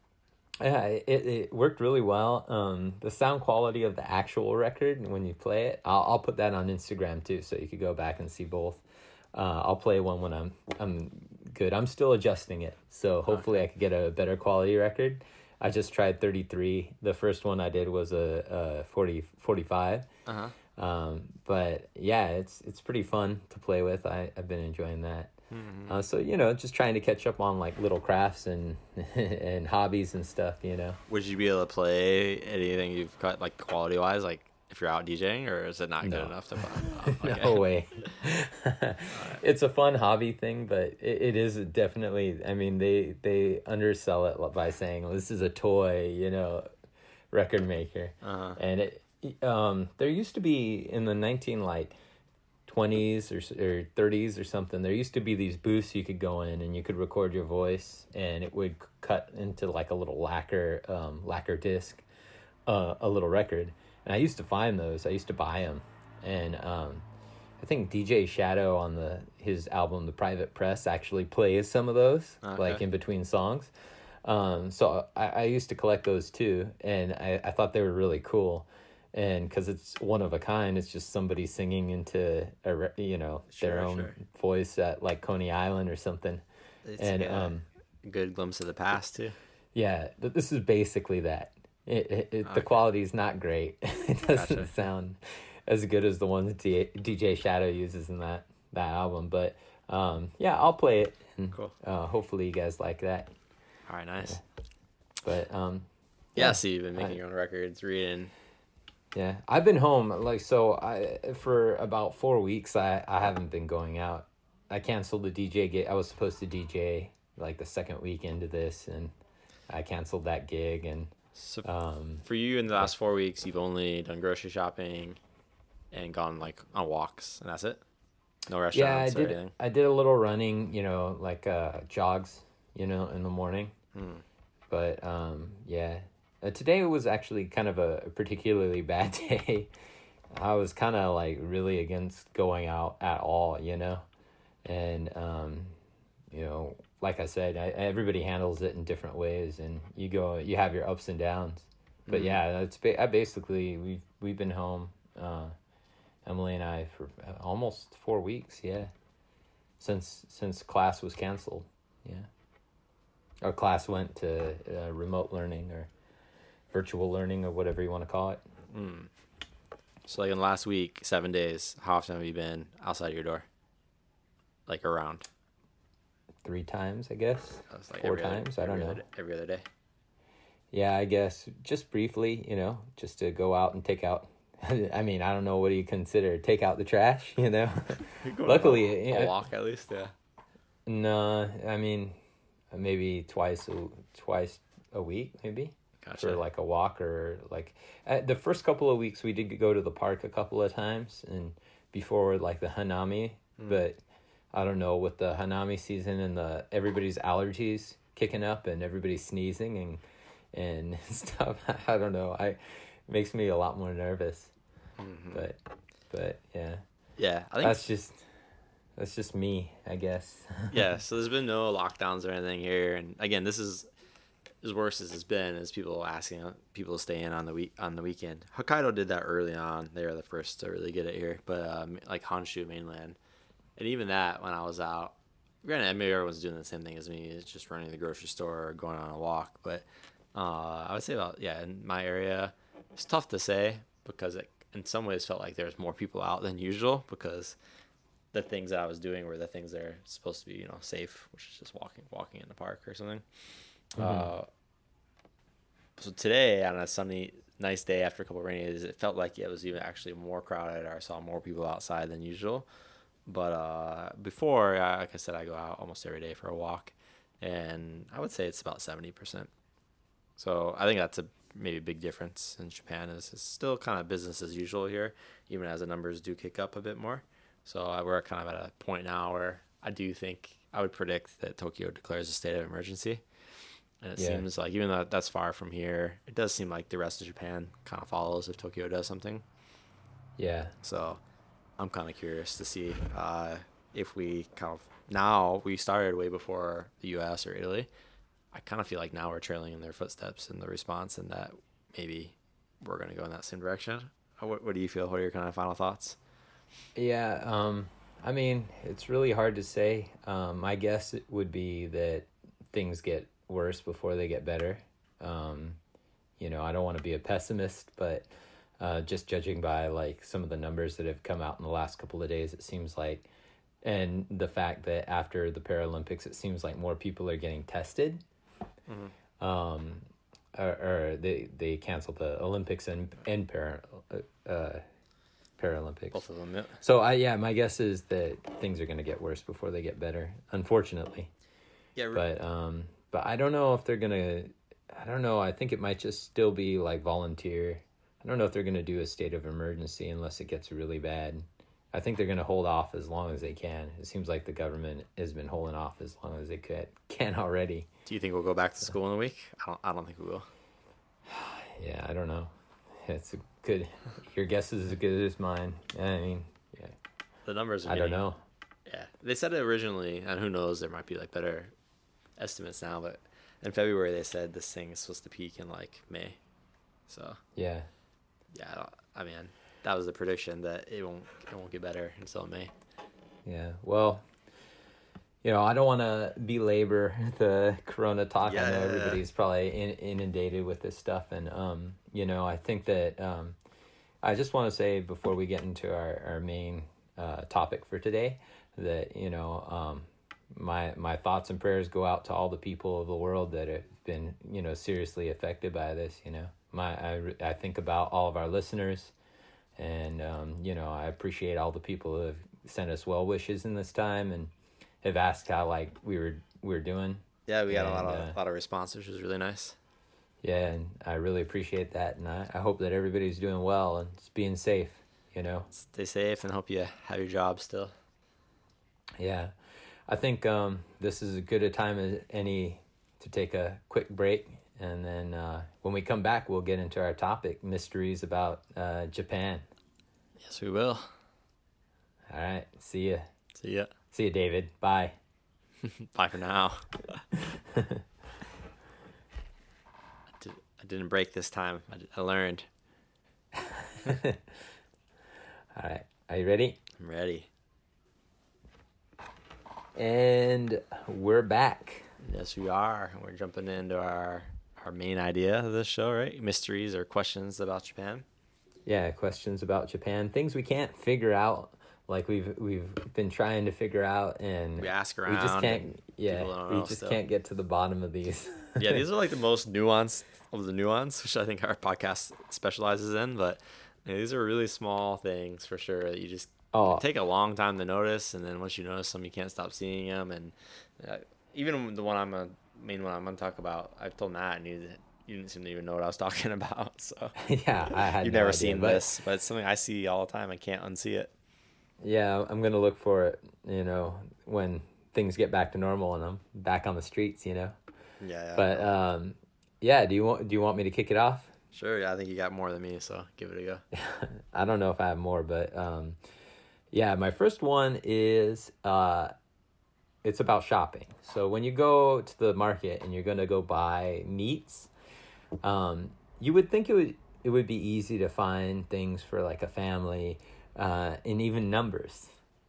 Yeah, it, it worked really well. Um, the sound quality of the actual record when you play it, I'll I'll put that on Instagram too, so you could go back and see both. Uh, I'll play one when I'm I'm good. I'm still adjusting it, so hopefully okay. I could get a better quality record. I just tried thirty-three. The first one I did was a, a forty, forty-five. Uh-huh. Um, but yeah, it's it's pretty fun to play with. I, I've been enjoying that. Mm-hmm. Uh, so, you know, just trying to catch up on like little crafts and and hobbies and stuff, you know. Would you be able to play anything you've cut like quality wise, like if you're out DJing, or is it not no. good enough to oh, okay. No way. Right. It's a fun hobby thing, but it, it is definitely, I mean, they, they undersell it by saying, well, this is a toy, you know, record maker. Uh-huh. And it, um, there used to be in the nineteen like twenties or, or thirties or something, there used to be these booths you could go in and you could record your voice, and it would cut into like a little lacquer um, lacquer disc, uh, a little record. And I used to find those. I used to buy them, and um, I think D J Shadow on the his album The Private Press actually plays some of those, okay. like in between songs. Um, so I, I used to collect those too, and I, I thought they were really cool. And because it's one of a kind, it's just somebody singing into a you know sure, their own sure. voice at like Coney Island or something. It's and a um, good glimpse of the past too. Yeah, th- this is basically that. It, it, it okay. The quality is not great. It doesn't gotcha. sound as good as the ones D- DJ Shadow uses in that that album. But um, yeah, I'll play it. And, cool. Uh, hopefully you guys like that. All right, nice. Yeah. But um, yeah, yeah, so you've been making I, your own records, reading. Yeah, I've been home like so. I for about four weeks. I, I haven't been going out. I canceled the D J gig. I was supposed to D J like the second week into this, and I canceled that gig. And so um, for you in the last four weeks, you've only done grocery shopping and gone like on walks, and that's it. No restaurants yeah, I or did. anything. I did a little running. You know, like uh, jogs. You know, in the morning. Hmm. But um, yeah. Uh, today was actually kind of a particularly bad day. I was kind of like really against going out at all, you know? And, um, you know, like I said, I, everybody handles it in different ways, and you go, you have your ups and downs. But mm-hmm. yeah, it's ba- I basically, we've, we've been home, uh, Emily and I, for almost four weeks, yeah. Since, since class was canceled, yeah. Our class went to uh, remote learning or virtual learning or whatever you want to call it. Mm. So like in the last week, seven days, how often have you been outside your door? Like around? Three times, I guess. Like Four every times, other, I don't every know. Other, every other day. Yeah, I guess just briefly, you know, just to go out and take out. I mean, I don't know, what do you consider? Take out the trash, you know? Luckily. A, a you know, walk at least, yeah. No, I mean, maybe twice a, twice a week, maybe. Gotcha. For like a walk, or like uh, the first couple of weeks we did go to the park a couple of times, and before like the Hanami, mm. but I don't know, with the Hanami season and the everybody's allergies kicking up and everybody's sneezing and and stuff. I don't know. I it makes me a lot more nervous. Mm-hmm. But but yeah. Yeah, I think that's just that's just me, I guess. Yeah, so there's been no lockdowns or anything here, and again, this is as worse as it's been, is people asking people to stay in on the week on the weekend. Hokkaido did that early on; they were the first to really get it here. But um, like Honshu mainland, and even that, when I was out, granted, maybe everyone's doing the same thing as me, it's just running to the grocery store or going on a walk. But uh, I would say about yeah, in my area, it's tough to say because it in some ways felt like there was more people out than usual because the things that I was doing were the things that are supposed to be, you know, safe, which is just walking, walking in the park or something. Mm-hmm. Uh, so today, on a sunny, nice day after a couple of rainy days, it felt like it was even actually more crowded. Or I saw more people outside than usual. But uh, before, uh, like I said, I go out almost every day for a walk, and I would say it's about seventy percent. So I think that's a maybe a big difference in Japan. Is it's still kind of business as usual here, even as the numbers do kick up a bit more. So uh, we're kind of at a point now where I do think I would predict that Tokyo declares a state of emergency. And it yeah. seems like, even though that's far from here, it does seem like the rest of Japan kind of follows if Tokyo does something. Yeah. So I'm kind of curious to see uh, if we kind of, now we started way before the U S or Italy. I kind of feel like now we're trailing in their footsteps in the response, and that maybe we're going to go in that same direction. What, what do you feel? What are your kind of final thoughts? Yeah. Um, I mean, it's really hard to say. Um, my guess would be that things get worse before they get better. Um, you know, I don't want to be a pessimist, but uh, just judging by like some of the numbers that have come out in the last couple of days, it seems like, and the fact that after the Paralympics, it seems like more people are getting tested. Mm-hmm. Um, or, or they they canceled the Olympics and and para, uh, Paralympics. Both of them, yeah. So I yeah, my guess is that things are going to get worse before they get better, unfortunately. Yeah. Re- but um. But I don't know if they're going to, I don't know, I think it might just still be like volunteer. I don't know if they're going to do a state of emergency unless it gets really bad. I think they're going to hold off as long as they can. It seems like the government has been holding off as long as they could, can already. Do you think we'll go back to school in a week? I don't, I don't think we will. Yeah, I don't know. It's a good, your guess is as good as mine. I mean, yeah. The numbers are I getting, don't know. Yeah. They said it originally, and who knows, there might be like better estimates now, but in February they said this thing is supposed to peak in like May. So yeah, yeah. I, don't, I mean, that was the prediction, that it won't it won't get better until May. Yeah. Well, you know, I don't want to belabor the Corona talk. Yeah. I know everybody's probably in, inundated with this stuff, and um, you know, I think that um, I just want to say before we get into our our main uh, topic for today that you know um. my my thoughts and prayers go out to all the people of the world that have been, you know, seriously affected by this. You know, my I, I think about all of our listeners, and um, you know, I appreciate all the people who have sent us well wishes in this time and have asked how like we were we were doing. Yeah, we got and, a lot of uh, a lot of response, which was really nice. Yeah, and I really appreciate that, and I, I hope that everybody's doing well and just being safe. You know, stay safe and hope you have your job still. Yeah. I think um, this is as good a time as any to take a quick break. And then uh, when we come back, we'll get into our topic, mysteries about uh, Japan. Yes, we will. All right. See ya. See ya. See ya, David. Bye. Bye for now. I, did, I didn't break this time. I, I learned. All right. Are you ready? I'm ready. And we're back. Yes, we are. We're jumping into our our main idea of this show, right? Mysteries or questions about Japan. Yeah, questions about Japan, things we can't figure out, like we've we've been trying to figure out, and we ask around. We just can't. Yeah, we just still. can't get to the bottom of these. Yeah, these are like the most nuanced of the nuance, which I think our podcast specializes in. But you know, these are really small things for sure that you just. Oh. Take a long time to notice, and then once you notice them, you can't stop seeing them. And uh, even the one I'm a main one I'm gonna talk about, I've told Matt, and you, you didn't seem to even know what I was talking about. So yeah, I had. You've no never idea, seen but, this, but it's something I see all the time. I can't unsee it. Yeah, I'm gonna look for it. You know, when things get back to normal and I'm back on the streets. You know. Yeah, yeah. But um, yeah. Do you want do you want me to kick it off? Sure, yeah, I think you got more than me, so give it a go. I don't know if I have more, but um, yeah, my first one is uh, it's about shopping. So when you go to the market and you're gonna go buy meats, um, you would think it would it would be easy to find things for like a family, uh, in even numbers.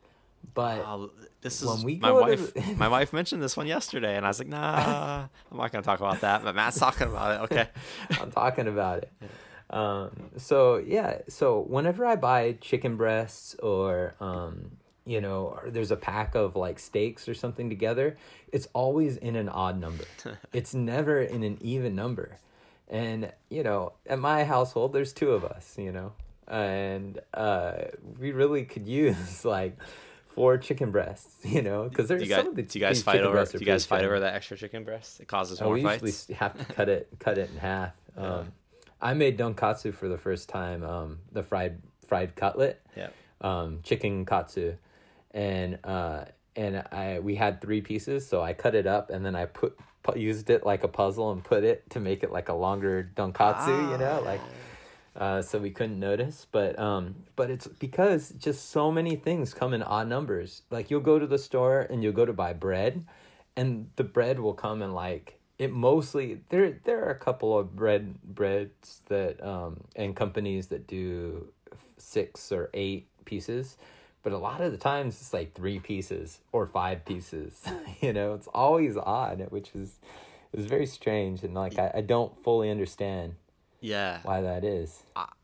But Oh, this when is we my go to wife. the- My wife mentioned this one yesterday, and I was like, "Nah, I'm not gonna talk about that." But Matt's talking about it. Okay. I'm talking about it. Um, so yeah, so whenever I buy chicken breasts or, um, you know, or there's a pack of like steaks or something together, it's always in an odd number. It's never in an even number. And, you know, at my household, there's two of us, you know, and, uh, we really could use like four chicken breasts, you know, because Do there's you guys, some of the do you guys these fight chicken over? breasts Do are you guys pretty fight over filling. that extra chicken breast? It causes Oh, more we fights. usually have to cut it cut it in half. Um, I made donkatsu for the first time. Um, the fried fried cutlet, Yeah. um, chicken katsu, and uh, and I we had three pieces, so I cut it up and then I put, put used it like a puzzle and put it to make it like a longer donkatsu. You know, like. Uh, so we couldn't notice, but um, but it's because just so many things come in odd numbers. Like you'll go to the store and you'll go to buy bread, and the bread will come in like it mostly there. There are a couple of bread breads that um and companies that do six or eight pieces, but a lot of the times it's like three pieces or five pieces. You know, it's always odd, which is is very strange, and like I, I don't fully understand Yeah. why that is.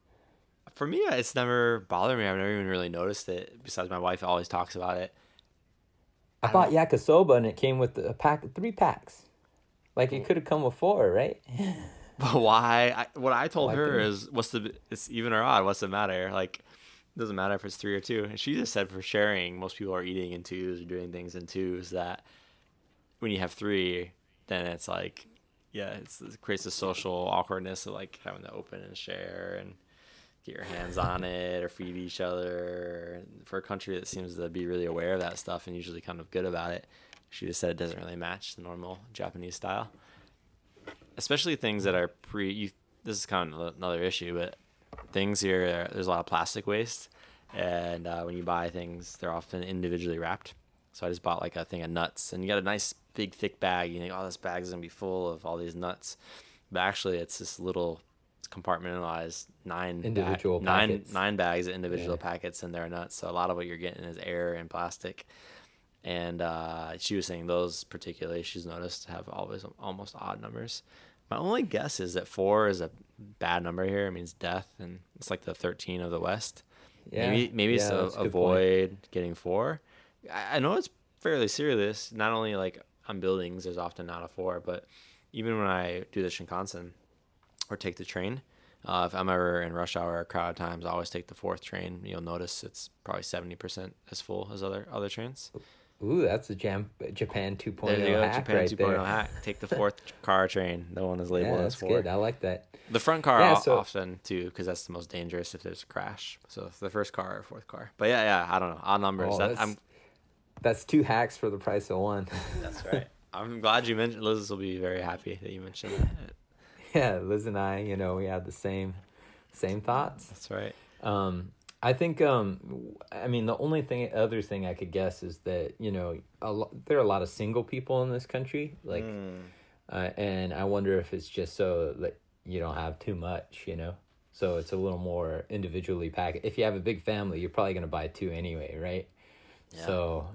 For me, it's never bothered me. I've never even really noticed it. Besides, my wife always talks about it. I bought yakisoba and it came with a pack, three packs. Like it could have come with four, right? But why? I, what I told Why her couldn't- is, what's the? It's even or odd. What's the matter? Like, it doesn't matter if it's three or two. And she just said for sharing, most people are eating in twos or doing things in twos. That when you have three, then it's like, yeah, it's, it creates a social awkwardness of like having to open and share and get your hands on it or feed each other. For a country that seems to be really aware of that stuff and usually kind of good about it, she just said it doesn't really match the normal Japanese style. Especially things that are pre. You, this is kind of another issue, but things here, there's a lot of plastic waste, and uh, when you buy things, they're often individually wrapped. So I just bought like a thing of nuts, and you got a nice big thick bag. You think, oh, this bag is gonna be full of all these nuts, but actually it's this little compartmentalized nine Individual bag, nine packets. nine bags of individual Yeah. packets, and they're nuts. So a lot of what you're getting is air and plastic. And uh, she was saying those particularly she's noticed have always almost odd numbers. My only guess is that four is a bad number here. It means death, and it's like the thirteen of the West. Yeah, Maybe maybe yeah, it's to that's a good point. avoid getting four. I, I know it's fairly serious. Not only like on buildings, there's often not a four, but even when I do the Shinkansen or take the train, uh, if I'm ever in rush hour or crowd times, I always take the fourth train. You'll notice it's probably seventy percent as full as other other trains. Ooh, that's a Jam- Japan 2.0 There you go, hack Japan right 2.0 there. hack. Take the fourth car train. No one is labeled Yeah, as that's four. good. I like that. The front car Yeah, o- so- often too, because that's the most dangerous if there's a crash. So it's the first car or fourth car. But yeah, yeah, I don't know. Odd numbers. Oh, that, that's, I'm. that's two hacks for the price of one. That's right. I'm glad you mentioned. Liz will be very happy that you mentioned that. Yeah, Liz and I, you know, we had the same same thoughts. That's right. Um, I think, um, I mean, the only thing, other thing I could guess is that, you know, a lo- there are a lot of single people in this country, like, Mm. uh, and I wonder if it's just so that you don't have too much, you know, so it's a little more individually packed. If you have a big family, you're probably going to buy two anyway, right? Yeah. So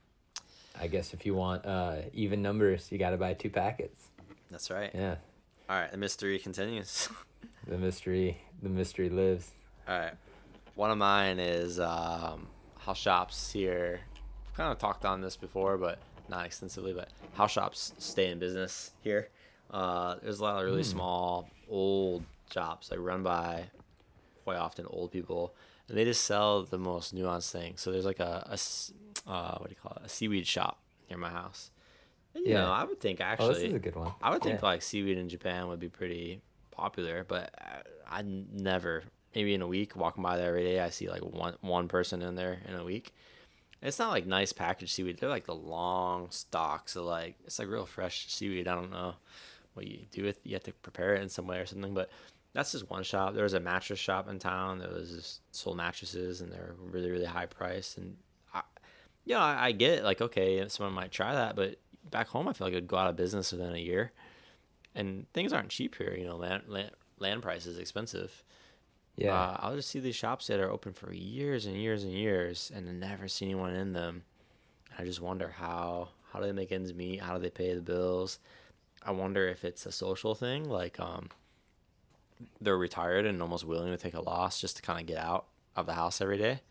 I guess if you want uh, even numbers, you got to buy two packets. That's right. Yeah, All right. The mystery continues. the mystery, the mystery lives. All right. One of mine is um, how shops here. I've kind of talked on this before, but not extensively. But how shops stay in business here. Uh, there's a lot of really small, old shops like run by quite often old people, and they just sell the most nuanced things. So there's like a, a s- uh, what do you call it? A seaweed shop near my house. And, you Yeah. know, I would think Oh, actually. this is a good one. I would think Yeah. like seaweed in Japan would be pretty popular, but I, I never, maybe in a week, walking by there every day, I see like one one person in there in a week. It's not like nice packaged seaweed. They're like the long stalks of like, it's like real fresh seaweed. I don't know what you do with, you have to prepare it in some way or something, but that's just one shop. There was a mattress shop in town that was just sold mattresses, and they're really, really high priced. And I, you know, I, I get it, like, okay, someone might try that, but back home, I feel like it'd go out of business within a year. And things aren't cheap here. You know, land land, land price is expensive. Yeah. Uh, I'll just see these shops that are open for years and years and years, and I never see anyone in them. I just wonder how how do they make ends meet? How do they pay the bills? I wonder if it's a social thing, like um, they're retired and almost willing to take a loss just to kind of get out of the house every day.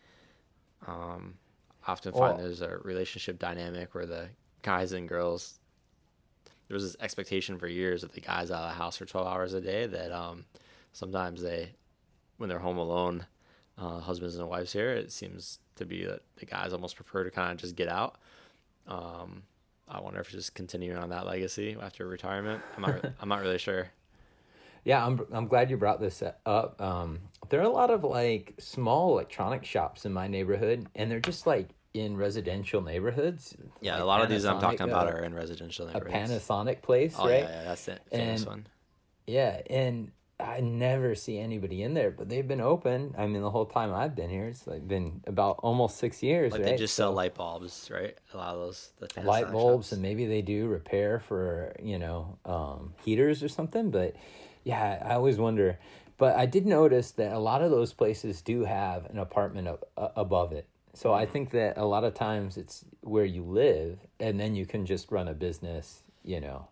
Um, I often find Well, there's a relationship dynamic where the guys and girls, there was this expectation for years that the guys out of the house for twelve hours a day that um, sometimes they, when they're home alone, uh, husbands and wives here, it seems to be that the guys almost prefer to kind of just get out. Um, I wonder if it's just continuing on that legacy after retirement. I'm not, I'm not really sure. Yeah, I'm I'm glad you brought this up. Um, there are a lot of like small electronic shops in my neighborhood, and they're just like in residential neighborhoods. Yeah, like a lot of these I'm Panasonic, talking about uh, are in residential a neighborhoods. Panasonic place, Oh, right? yeah, yeah, that's the famous And- one. Yeah, and I never see anybody in there, but they've been open. I mean, the whole time I've been here, it's like been about almost six years, Like right? they just sell So- light bulbs, right? A lot of those. The Panasonic light bulbs, shops. and maybe they do repair for, you know, um, heaters or something. But yeah, I always wonder. But I did notice that a lot of those places do have an apartment ab- uh, above it. So I think that a lot of times it's where you live, and then you can just run a business, you know.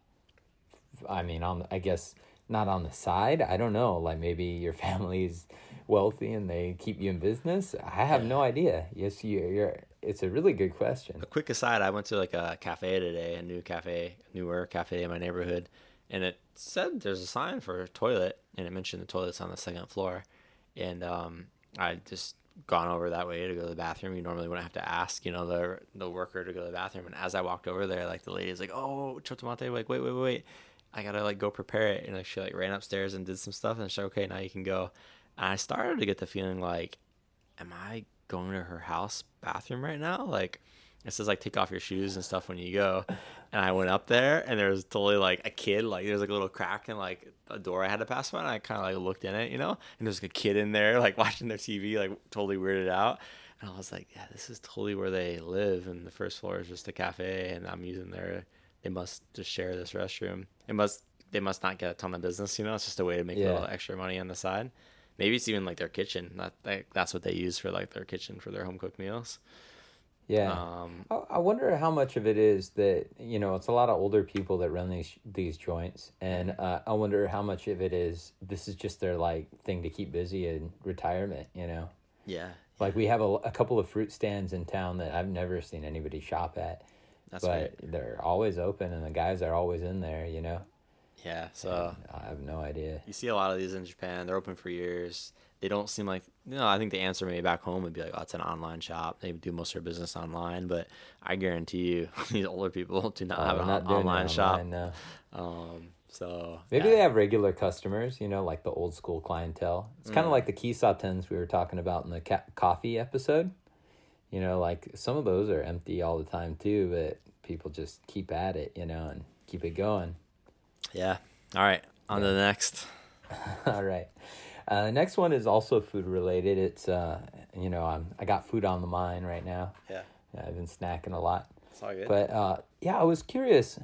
I mean, on I guess not on the side. I don't know. Like maybe your family's wealthy and they keep you in business. I have no idea. Yes, you, you're. It's a really good question. A quick aside, I went to like a cafe today, a new cafe, newer cafe in my neighborhood, and it said there's a sign for a toilet, and it mentioned the toilet's on the second floor. And um, I just gone over that way to go to the bathroom. You normally wouldn't have to ask, you know, the the worker to go to the bathroom. And as I walked over there, like the lady's like, "Oh, chotomate," like, wait, wait, wait, wait. I gotta like go prepare it. And like she like ran upstairs and did some stuff, and she's like, "Okay, now you can go." And I started to get the feeling like, am I going to her house bathroom right now? Like it says like take off your shoes and stuff when you go. And I went up there, and there was totally like a kid, like there's like a little crack in like a door I had to pass by, and I kind of like looked in it, you know, and there's like a kid in there like watching their T V, like totally weirded out. And I was like, yeah, this is totally where they live, and the first floor is just a cafe, and I'm using their, they must just share this restroom. It must, they must not get a ton of business, you know, it's just a way to make Yeah. a little extra money on the side. Maybe it's even like their kitchen. That, that that's what they use for like their kitchen for their home cooked meals. Yeah. Um, I I wonder how much of it is that, you know, it's a lot of older people that run these these joints, and uh, I wonder how much of it is this is just their like thing to keep busy in retirement, you know. yeah, Like we have a, a couple of fruit stands in town that I've never seen anybody shop at, that's but right. they're always open and the guys are always in there, you know. Yeah, so I have no idea. you see a lot of these in Japan. They're open for years. They don't seem like, you know, I think the answer maybe back home would be like, oh, it's an online shop. They do most of their business online, but I guarantee you these older people do not Oh, have we're an not on- doing it online shop. online, no. Um, so Maybe yeah. they have regular customers, you know, like the old school clientele. It's kind of like the Kisatens we were talking about in the ca- coffee episode. You know, like some of those are empty all the time too, but people just keep at it, you know, and keep it going. Yeah. All right. On to the next. All right. Uh, the next one is also food related. It's, uh, you know, I'm, I got food on the mind right now. Yeah. I've been snacking a lot. It's all good. But uh, yeah, I was curious.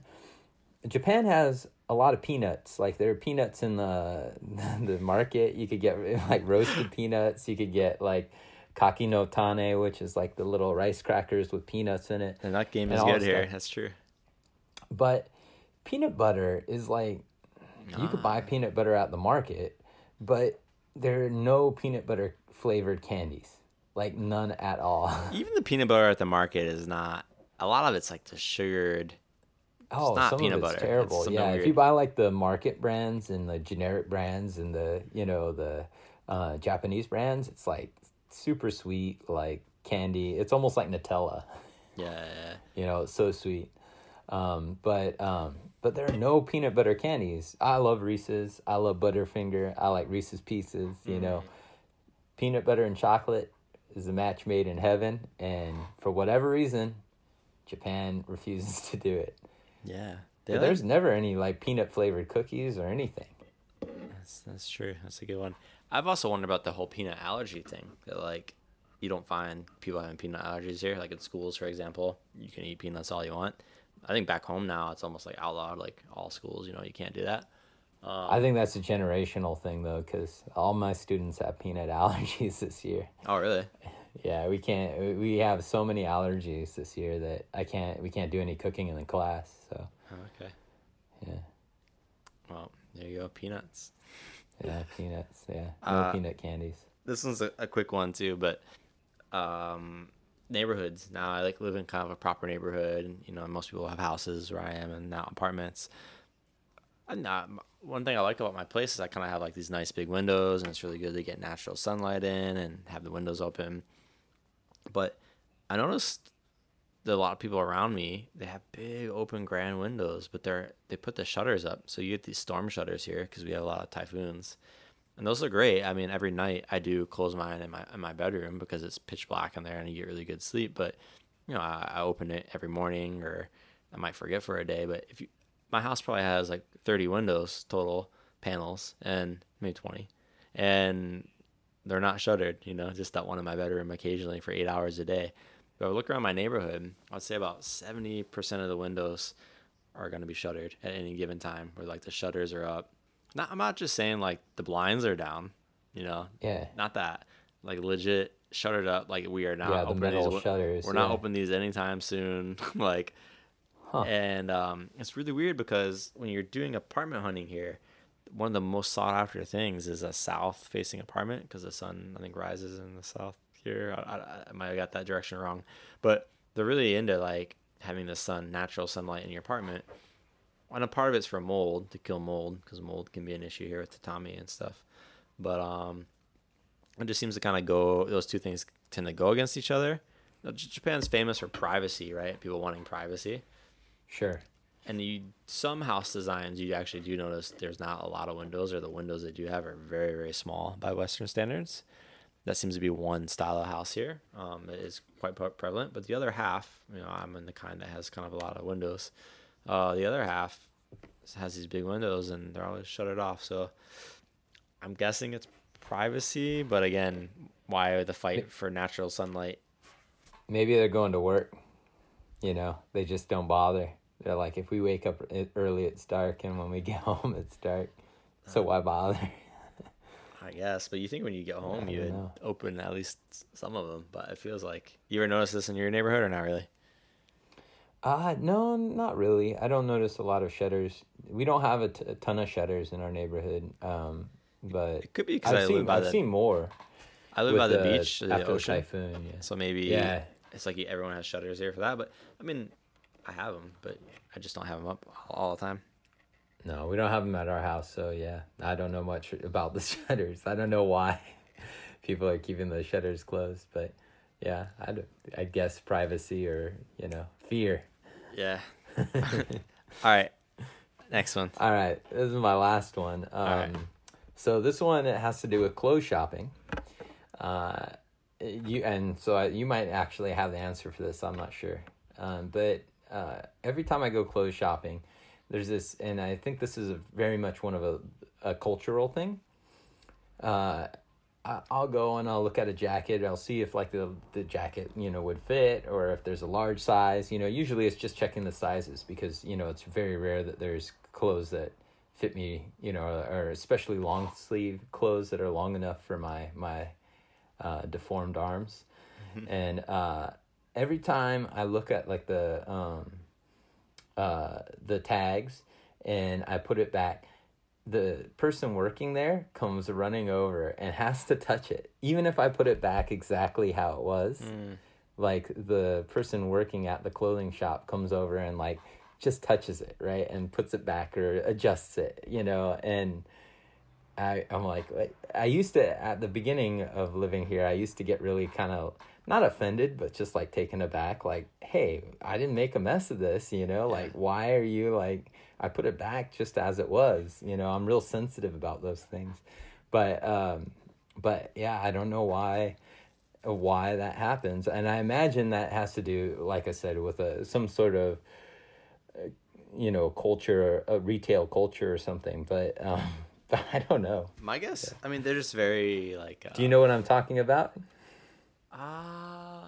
Japan has a lot of peanuts. Like there are peanuts in the the market. You could get like roasted peanuts. You could get like kaki no tane, which is like the little rice crackers with peanuts in it. and that game and is all good that here. stuff. That's true. But peanut butter is like you could buy peanut butter at the market, but there are no peanut butter flavored candies. Like none at all. Even the peanut butter at the market is not, a lot of it's like the sugared. Oh, not some peanut of it's butter. terrible. It's something Yeah, if weird. you buy like the market brands and the generic brands and the, you know, the uh, Japanese brands, it's like super sweet, like candy. It's almost like Nutella. Yeah, yeah, You know, it's so sweet. Um, but um, but there are no peanut butter candies. I love Reese's. I love Butterfinger. I like Reese's Pieces. You know, peanut butter and chocolate. is a match made in heaven, and for whatever reason, Japan refuses to do it. Yeah. But like, there's never any like peanut flavored cookies or anything. That's that's true. That's a good one. I've also wondered about the whole peanut allergy thing. That like, you don't find people having peanut allergies here. Like in schools, for example, you can eat peanuts all you want. I think back home now it's almost like outlawed. Like all schools, you know, you can't do that. Um, I think that's a generational thing though, because all my students have peanut allergies this year. Oh really? Yeah, we can't. We have so many allergies this year that I can't. We can't do any cooking in the class. So. Oh, okay. Yeah. Well, there you go. Peanuts. Yeah, peanuts. Yeah, no Uh, peanut candies. This one's a, a quick one too, but um, neighborhoods. Now I like live in kind of a proper neighborhood. And, you know, most people have houses where I am, and now apartments. I'm not. One thing I like about my place is I kind of have like these nice big windows, and it's really good to get natural sunlight in and have the windows open. But I noticed that a lot of people around me, they have big open grand windows, but they're they put the shutters up, so you get these storm shutters here because we have a lot of typhoons, and those are great. I mean, every night I do close mine in my in my bedroom because it's pitch black in there and you get really good sleep. But you know, I, I open it every morning, or I might forget for a day. But if you, my house probably has like thirty windows total panels, and maybe twenty, and they're not shuttered. You know, just that one in my bedroom occasionally for eight hours a day. But I look around my neighborhood, I'd say about seventy percent of the windows are going to be shuttered at any given time, where like the shutters are up. Not, I'm not just saying like the blinds are down, you know, Yeah. not that, like legit shuttered up. Like we are not Yeah, the opening metal these. shutters. We're yeah. not opening these anytime soon. like, Huh. and um, it's really weird because when you're doing apartment hunting here, one of the most sought after things is a south facing apartment because the sun, I think, rises in the south here. I, I, I might have got that direction wrong, but they're really into like having the sun, natural sunlight in your apartment. And a part of it's for mold, to kill mold, because mold can be an issue here with tatami and stuff. But um, it just seems to kind of go, those two things tend to go against each other. Now, J- Japan's famous for privacy, right? People wanting privacy. Sure. And you, some house designs, you actually do notice there's not a lot of windows, or the windows they do have are very, very small by Western standards. That seems to be one style of house here. Um, it is quite pre- prevalent. But the other half, you know, I'm in the kind that has kind of a lot of windows. Uh, the other half has these big windows, and they're always shuttered off. So I'm guessing it's privacy. But again, why the fight for natural sunlight? Maybe they're going to work. You know, they just don't bother. They're like, if we wake up early, it's dark, and when we get home, it's dark. So why bother? I guess, but you think when you get home, I you don't would know. open at least some of them. But it feels like, you ever notice this in your neighborhood or not really? Uh, no, not really. I don't notice a lot of shutters. We don't have a, t- a ton of shutters in our neighborhood, um, but It could be because I've, I seen, live by I've the seen more. I live with by the, beach, the after ocean. the typhoon. Yeah. So maybe Yeah. it's like everyone has shutters here for that. But I mean, I have them, but I just don't have them up all the time. No, we don't have them at our house, so yeah, I don't know much about the shutters. I don't know why people are keeping the shutters closed, but yeah, I'd, I guess privacy or, you know, fear. Yeah. All right. Next one. All right, this is my last one. Um, right. So this one, it has to do with clothes shopping. Uh, you and so I, you might actually have the answer for this. I'm not sure, um, but uh, every time I go clothes shopping, there's this, and I think this is a very much one of a, a cultural thing. Uh, I, I'll go and I'll look at a jacket. I'll see if like the the jacket, you know, would fit, or if there's a large size. You know, usually it's just checking the sizes because, you know, it's very rare that there's clothes that fit me, you know, or, or especially long sleeve clothes that are long enough for my my uh, deformed arms. And uh, every time I look at like the um, uh, the tags and I put it back, the person working there comes running over and has to touch it, even if I put it back exactly how it was. Mm. Like the person working at the clothing shop comes over and like just touches it, right, and puts it back or adjusts it, you know. And I, I'm like, I used to, at the beginning of living here, I used to get really kind of not offended, but just like taken aback, like, hey, I didn't make a mess of this, you know, like, why are you like, I put it back just as it was, you know. I'm real sensitive about those things. But, um, but yeah, I don't know why why that happens, and I imagine that has to do, like I said, with a some sort of, uh, you know, culture, a retail culture or something. But um, but I don't know. My guess, I mean, they're just very like. Uh, Do you know what I'm talking about? Uh,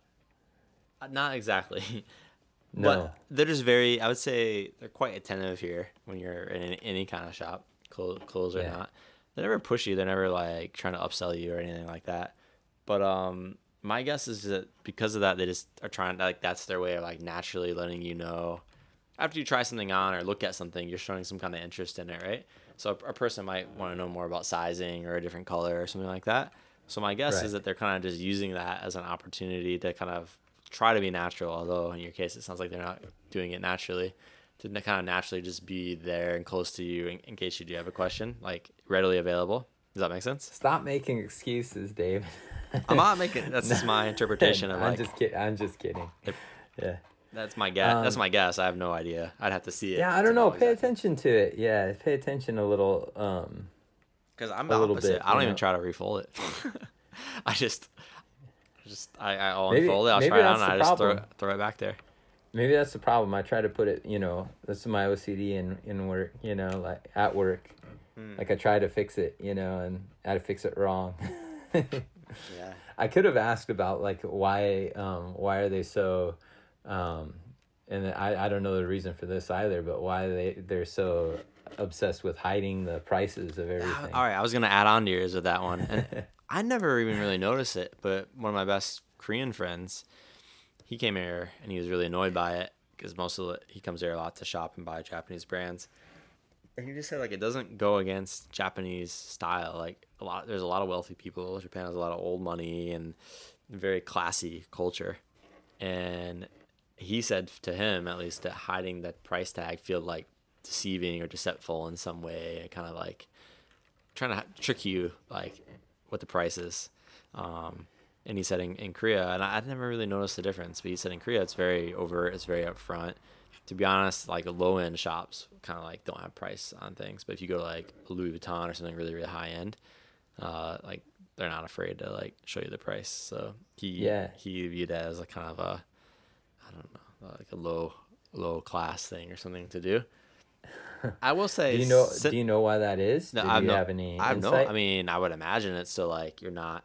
not exactly. No. But they're just very, I would say they're quite attentive here when you're in any, any kind of shop, clothes, clothes or Yeah. not. They're never pushy. They're never like trying to upsell you or anything like that. But um, my guess is that because of that, they just are trying to, like, that's their way of like naturally letting you know after you try something on or look at something, you're showing some kind of interest in it, right? So a, a person might want to know more about sizing or a different color or something like that. So my guess Right. is that they're kind of just using that as an opportunity to kind of try to be natural, although in your case it sounds like they're not doing it naturally, to kind of naturally just be there and close to you in, in case you do have a question, like readily available. Does that make sense? Stop making excuses, Dave. I'm not making, that's just my interpretation of I'm like, just kidding. I'm just kidding. If- Yeah. that's my guess. Um, that's my guess. I have no idea. I'd have to see it. Yeah, I don't know. Pay attention to it. Yeah, pay attention a little. Um, Because I'm a the little opposite. bit, I don't you even know. try to refold it. I just, just I, I'll Maybe- unfold it. I'll maybe try it on. that's And I the just throw it, problem. throw it back there. maybe that's the problem. I try to put it. You know, this is my O C D in in work. You know, like at work. Hmm. Like I try to fix it. You know, and I had to fix it wrong. Yeah. I could have asked about like why um why are they so um and I, I don't know the reason for this either, but why they they're so obsessed with hiding the prices of everything. All right, I was gonna add on to yours with that one, and I never even really noticed it. But one of my best Korean friends, he came here and he was really annoyed by it because most of the, he comes here a lot to shop and buy Japanese brands, and he just said like it doesn't go against Japanese style. Like a lot, there's a lot of wealthy people. Japan has a lot of old money and very classy culture, and he said to him at least that hiding that price tag feel like deceiving or deceptive in some way, kind of like trying to trick you like with the prices. Um, and he said in, in Korea, and I, I'd never really noticed the difference, but he said in Korea it's very overt, it's very upfront. To be honest, like low end shops kind of like don't have price on things, but if you go to like Louis Vuitton or something really really high end, uh, like they're not afraid to like show you the price. So he Yeah. he viewed it as a kind of a I don't know like a low low class thing or something to do. I will say, Do you know? sit- Do you know why that is? no, Do I have you no, have any I have no. insight? I mean, I would imagine it's still like you're not.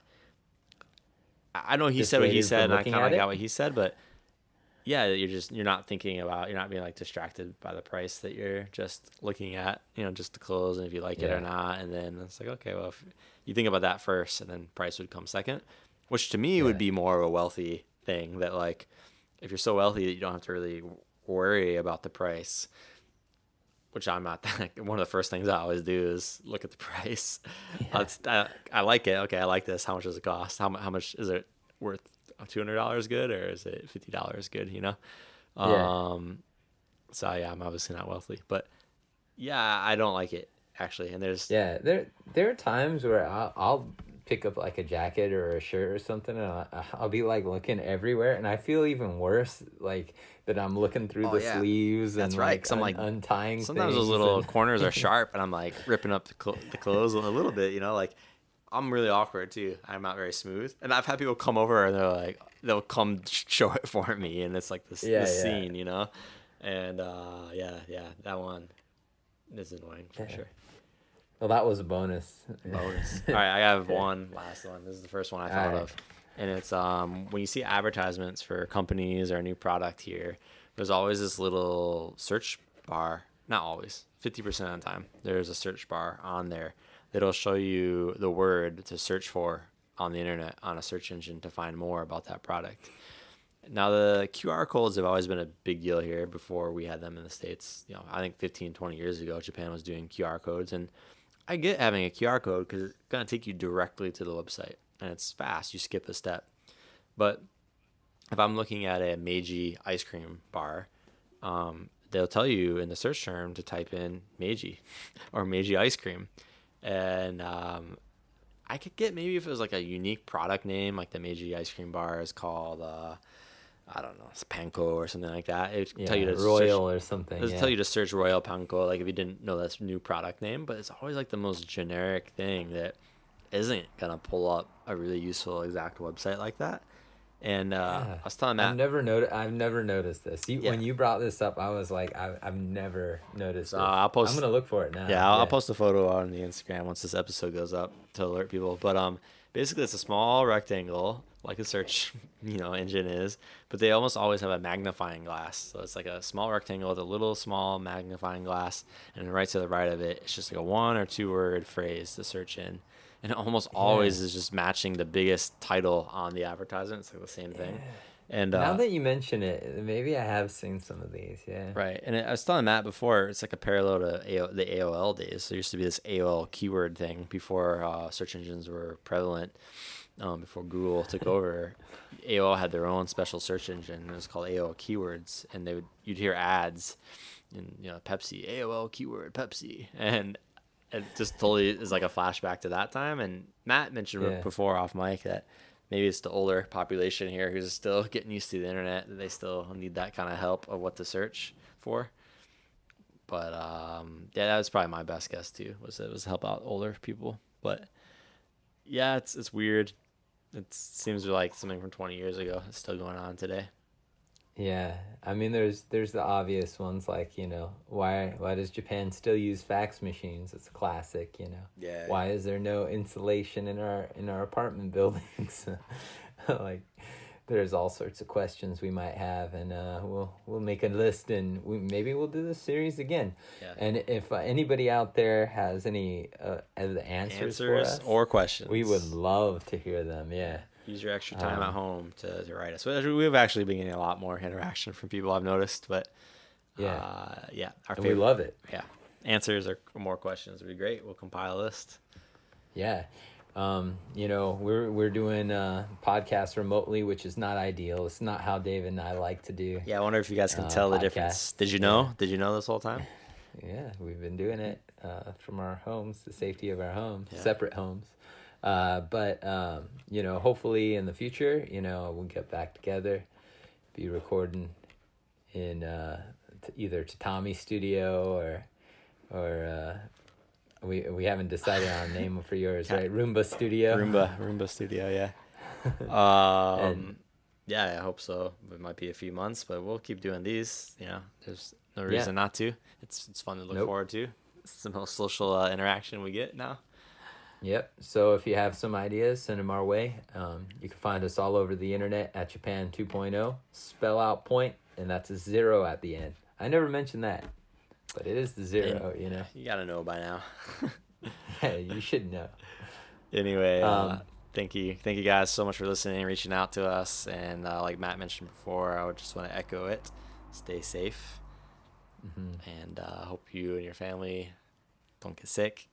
I I know he Just said what he ways of said, and I looking kind of at it? got what he said, but yeah, you're just you're not thinking about you're not being like distracted by the price that you're just looking at, you know, just the clothes and if you like it Yeah. or not, and then it's like okay, well, if you think about that first, and then price would come second, which to me Yeah. would be more of a wealthy thing that like if you're so wealthy that you don't have to really worry about the price. Which I'm not. One of the first things I always do is look at the price. Uh, it's, I, I like it. Okay, I like this. How much does it cost? How, mu- how much is it worth? two hundred dollars good, or is it fifty dollars good? You know. Yeah. Um. So yeah, I'm obviously not wealthy, but yeah, I don't like it actually. And there's Yeah, there there are times where I'll, I'll pick up like a jacket or a shirt or something, and I'll, I'll be like looking everywhere, and I feel even worse like that I'm looking through Oh, the yeah. sleeves That's and right, like, 'cause I'm, un- like, untying. sometimes those things little and- corners are sharp, and I'm like ripping up the, cl- the clothes a little bit. You know, like I'm really awkward too. I'm not very smooth, and I've had people come over and they're like, they'll come sh- show it for me, and it's like this, Yeah, this yeah. scene, you know, and uh, yeah, yeah, that one is annoying for Yeah. sure. Well, that was a bonus. Bonus. All right, I have one last one. This is the first one I thought All right. of, and it's um when you see advertisements for companies or a new product here, there's always this little search bar. Not always, fifty percent of the time, there's a search bar on there that'll show you the word to search for on the internet on a search engine to find more about that product. Now, the Q R codes have always been a big deal here before we had them in the States. You know, I think fifteen, twenty years ago, Japan was doing Q R codes, and I get having a Q R code because it's going to take you directly to the website, and it's fast. You skip a step. But if I'm looking at a Meiji ice cream bar, um, they'll tell you in the search term to type in Meiji or Meiji ice cream. And um, I could get maybe if it was like a unique product name, like the Meiji ice cream bar is called, uh, I don't know, it's Panko or something like that. It would Yeah, tell you to Royal search, or something. It'll yeah. tell you to search Royal Panko, like if you didn't know that's new product name, but it's always like the most generic thing that isn't gonna pull up a really useful exact website like that. And uh, Yeah. I was telling Matt, I've never noticed. I've never noticed this. You, Yeah. When you brought this up, I was like, I, I've never noticed. So this. I'll post- I'm gonna look for it now. yeah, I'll, I'll post a photo on the Instagram once this episode goes up to alert people. But um, basically, it's a small rectangle, like a search, you know, engine is. But they almost always have a magnifying glass. So it's like a small rectangle with a little small magnifying glass, and right to the right of it, it's just like a one or two word phrase to search in. And it almost always Yeah. is just matching the biggest title on the advertisement. It's like the same thing. And uh, Now that you mention it, maybe I have seen some of these. Yeah. right, and I was telling Matt before, it's like a parallel to A O, the A O L days. So there used to be this A O L keyword thing before uh, search engines were prevalent, um, before Google took over. A O L had their own special search engine. And it was called A O L Keywords, and they would you'd hear ads, and you know Pepsi, A O L keyword Pepsi, and it just totally is like a flashback to that time. And Matt mentioned Yeah. before off mic that maybe it's the older population here who's still getting used to the internet, that they still need that kind of help of what to search for. But um, yeah, that was probably my best guess too, was it was to help out older people. But yeah, it's it's weird. It seems like something from twenty years ago. It's still going on today. Yeah, I mean, there's there's the obvious ones, like, you know, why why does Japan still use fax machines? It's a classic, you know. Yeah. Why is there no insulation in our in our apartment buildings? Like, there's all sorts of questions we might have, and uh, we'll we'll make a list, and we maybe we'll do this series again. Yeah. And if uh, anybody out there has any uh, answers, Answers for us, or questions. we would love to hear them. Yeah. Use your extra time Um, at home to, to write us. So we've actually been getting a lot more interaction from people, I've noticed. But Yeah. uh, yeah, our And we favorite, love it. yeah, answers or more questions would be great. We'll compile a list. Yeah. Um, you know, we're we're doing uh podcasts remotely, which is not ideal. It's not how David and I like to do. Yeah, I wonder if you guys can Uh, tell the podcasts. difference. Did you know? Did you know this whole time? Yeah, we've been doing it uh from our homes, the safety of our homes, Yeah. separate homes. Uh but um, you know, hopefully in the future, you know, we'll get back together, be recording in uh t- either Tatami Studio or or uh we we haven't decided on a name for yours, right? Roomba Studio. Roomba, Roomba Studio, yeah. Um, And- yeah, I hope so. It might be a few months, but we'll keep doing these. You know, there's no Yeah. reason not to. It's it's fun to look Nope. forward to. It's the most social uh, interaction we get now. Yep. So if you have some ideas, send them our way. Um, you can find us all over the internet at Japan two point oh. Spell out point, and that's a zero at the end. I never mentioned that, but it is the zero, you know. You gotta know by now. Yeah, you should know. Anyway, uh, Um, thank you, thank you guys so much for listening, reaching out to us, and uh, like Matt mentioned before, I would just want to echo it. Stay safe, Mhm. and uh, hope you and your family don't get sick.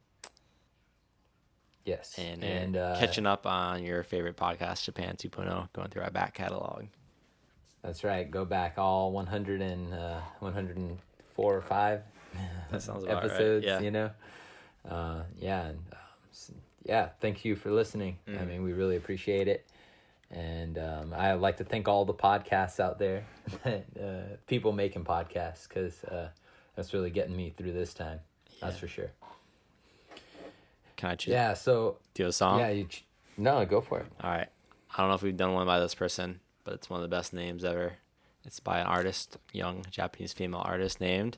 Yes. And, And, uh, uh, catching up on your favorite podcast, Japan two point oh, going through our back catalog. That's right. Go back all one hundred and uh, one hundred four or five That sounds about right, episodes. yeah. You know. Uh, yeah. And um, s- yeah. Thank you for listening. I Mm. mean, we really appreciate it. And um, I'd like to thank all the podcasts out there, uh, people making podcasts, because uh, that's really getting me through this time. That's Yeah. for sure. Can I choose? Yeah. So Do you have a song? yeah, you ch- no, go for it. All right. I don't know if we've done one by this person, but it's one of the best names ever. It's by an artist, young Japanese female artist named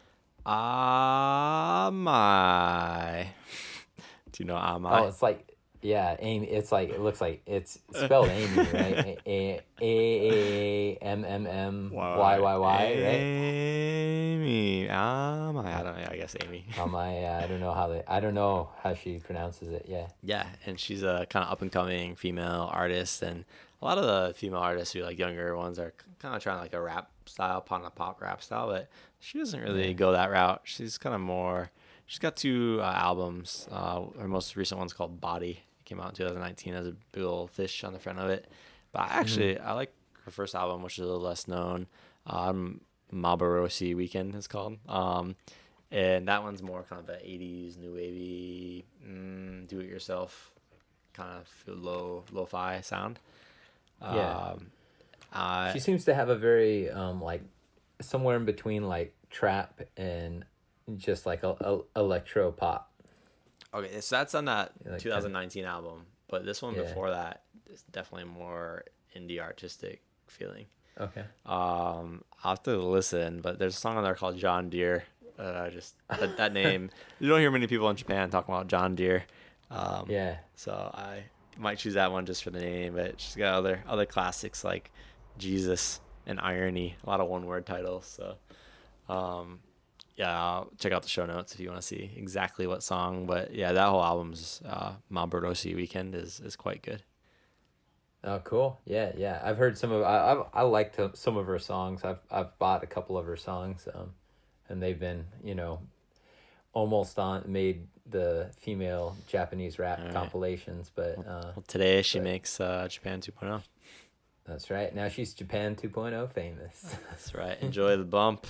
Amai. Do you know Amai? Oh, it's like, yeah, Amy. It's like, it looks like it's spelled Amy, right? A A M M M Y Y Y, right? Amy. Amai. I don't know. I guess Amy. On my, uh, I don't know how they, I don't know how she pronounces it. Yeah. Yeah, and she's a kind of up and coming female artist, and a lot of the female artists who like younger ones are kind of trying like a rap style, pop a pop rap style, but she doesn't really Yeah. go that route. She's kind of more. She's got two uh, albums. Uh, her most recent one's called Body. It came out in twenty nineteen. Has a big old fish on the front of it. But I actually I like her first album, which is a little less known. Um, Mabarosi Weekend is called. Um, and that one's more kind of the eighties new wavy, mm, do it yourself, kind of low lo-fi sound. Yeah. Um, uh, She seems to have a very, um, like, somewhere in between, like, trap and just like a, a electro pop. Okay, so that's on that Yeah, like twenty nineteen album, but this one Yeah. before that is definitely more indie artistic feeling. Okay. Um, I'll have to listen, but there's a song on there called John Deere. Uh, I just that, that name. You don't hear many people in Japan talking about John Deere. Um, Yeah. So I might choose that one just for the name, but she's got other other classics like Jesus and Irony. A lot of one word titles. So, um, yeah, I'll check out the show notes if you want to see exactly what song. But yeah, that whole album's uh, Mabaroshi Weekend is is quite good. Oh, cool. Yeah, yeah. I've heard some of. I I've, I liked some of her songs. I've I've bought a couple of her songs, um, and they've been, you know, almost on made the female Japanese rap All right. compilations. But uh, Well, today she but- makes uh, Japan two point oh. that's right. Now she's Japan two point oh famous. That's right. Enjoy the bump,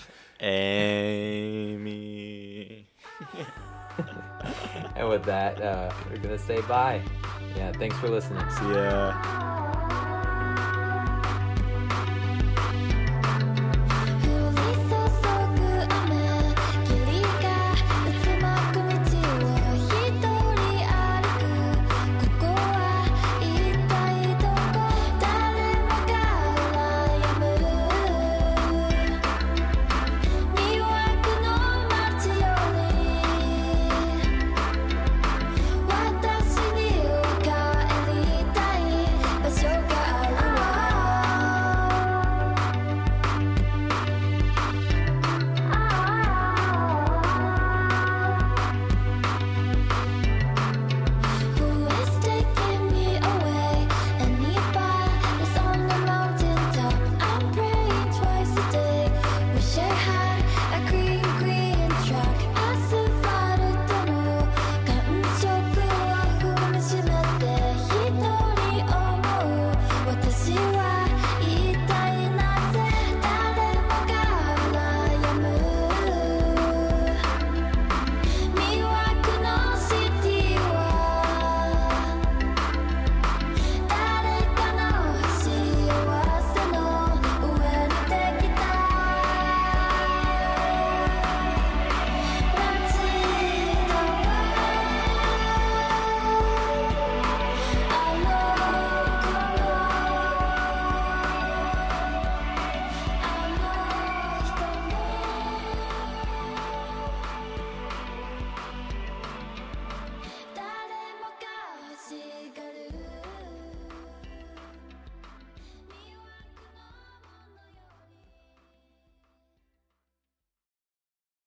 Amy. And with that, uh, we're gonna say bye. Yeah. Thanks for listening. See ya.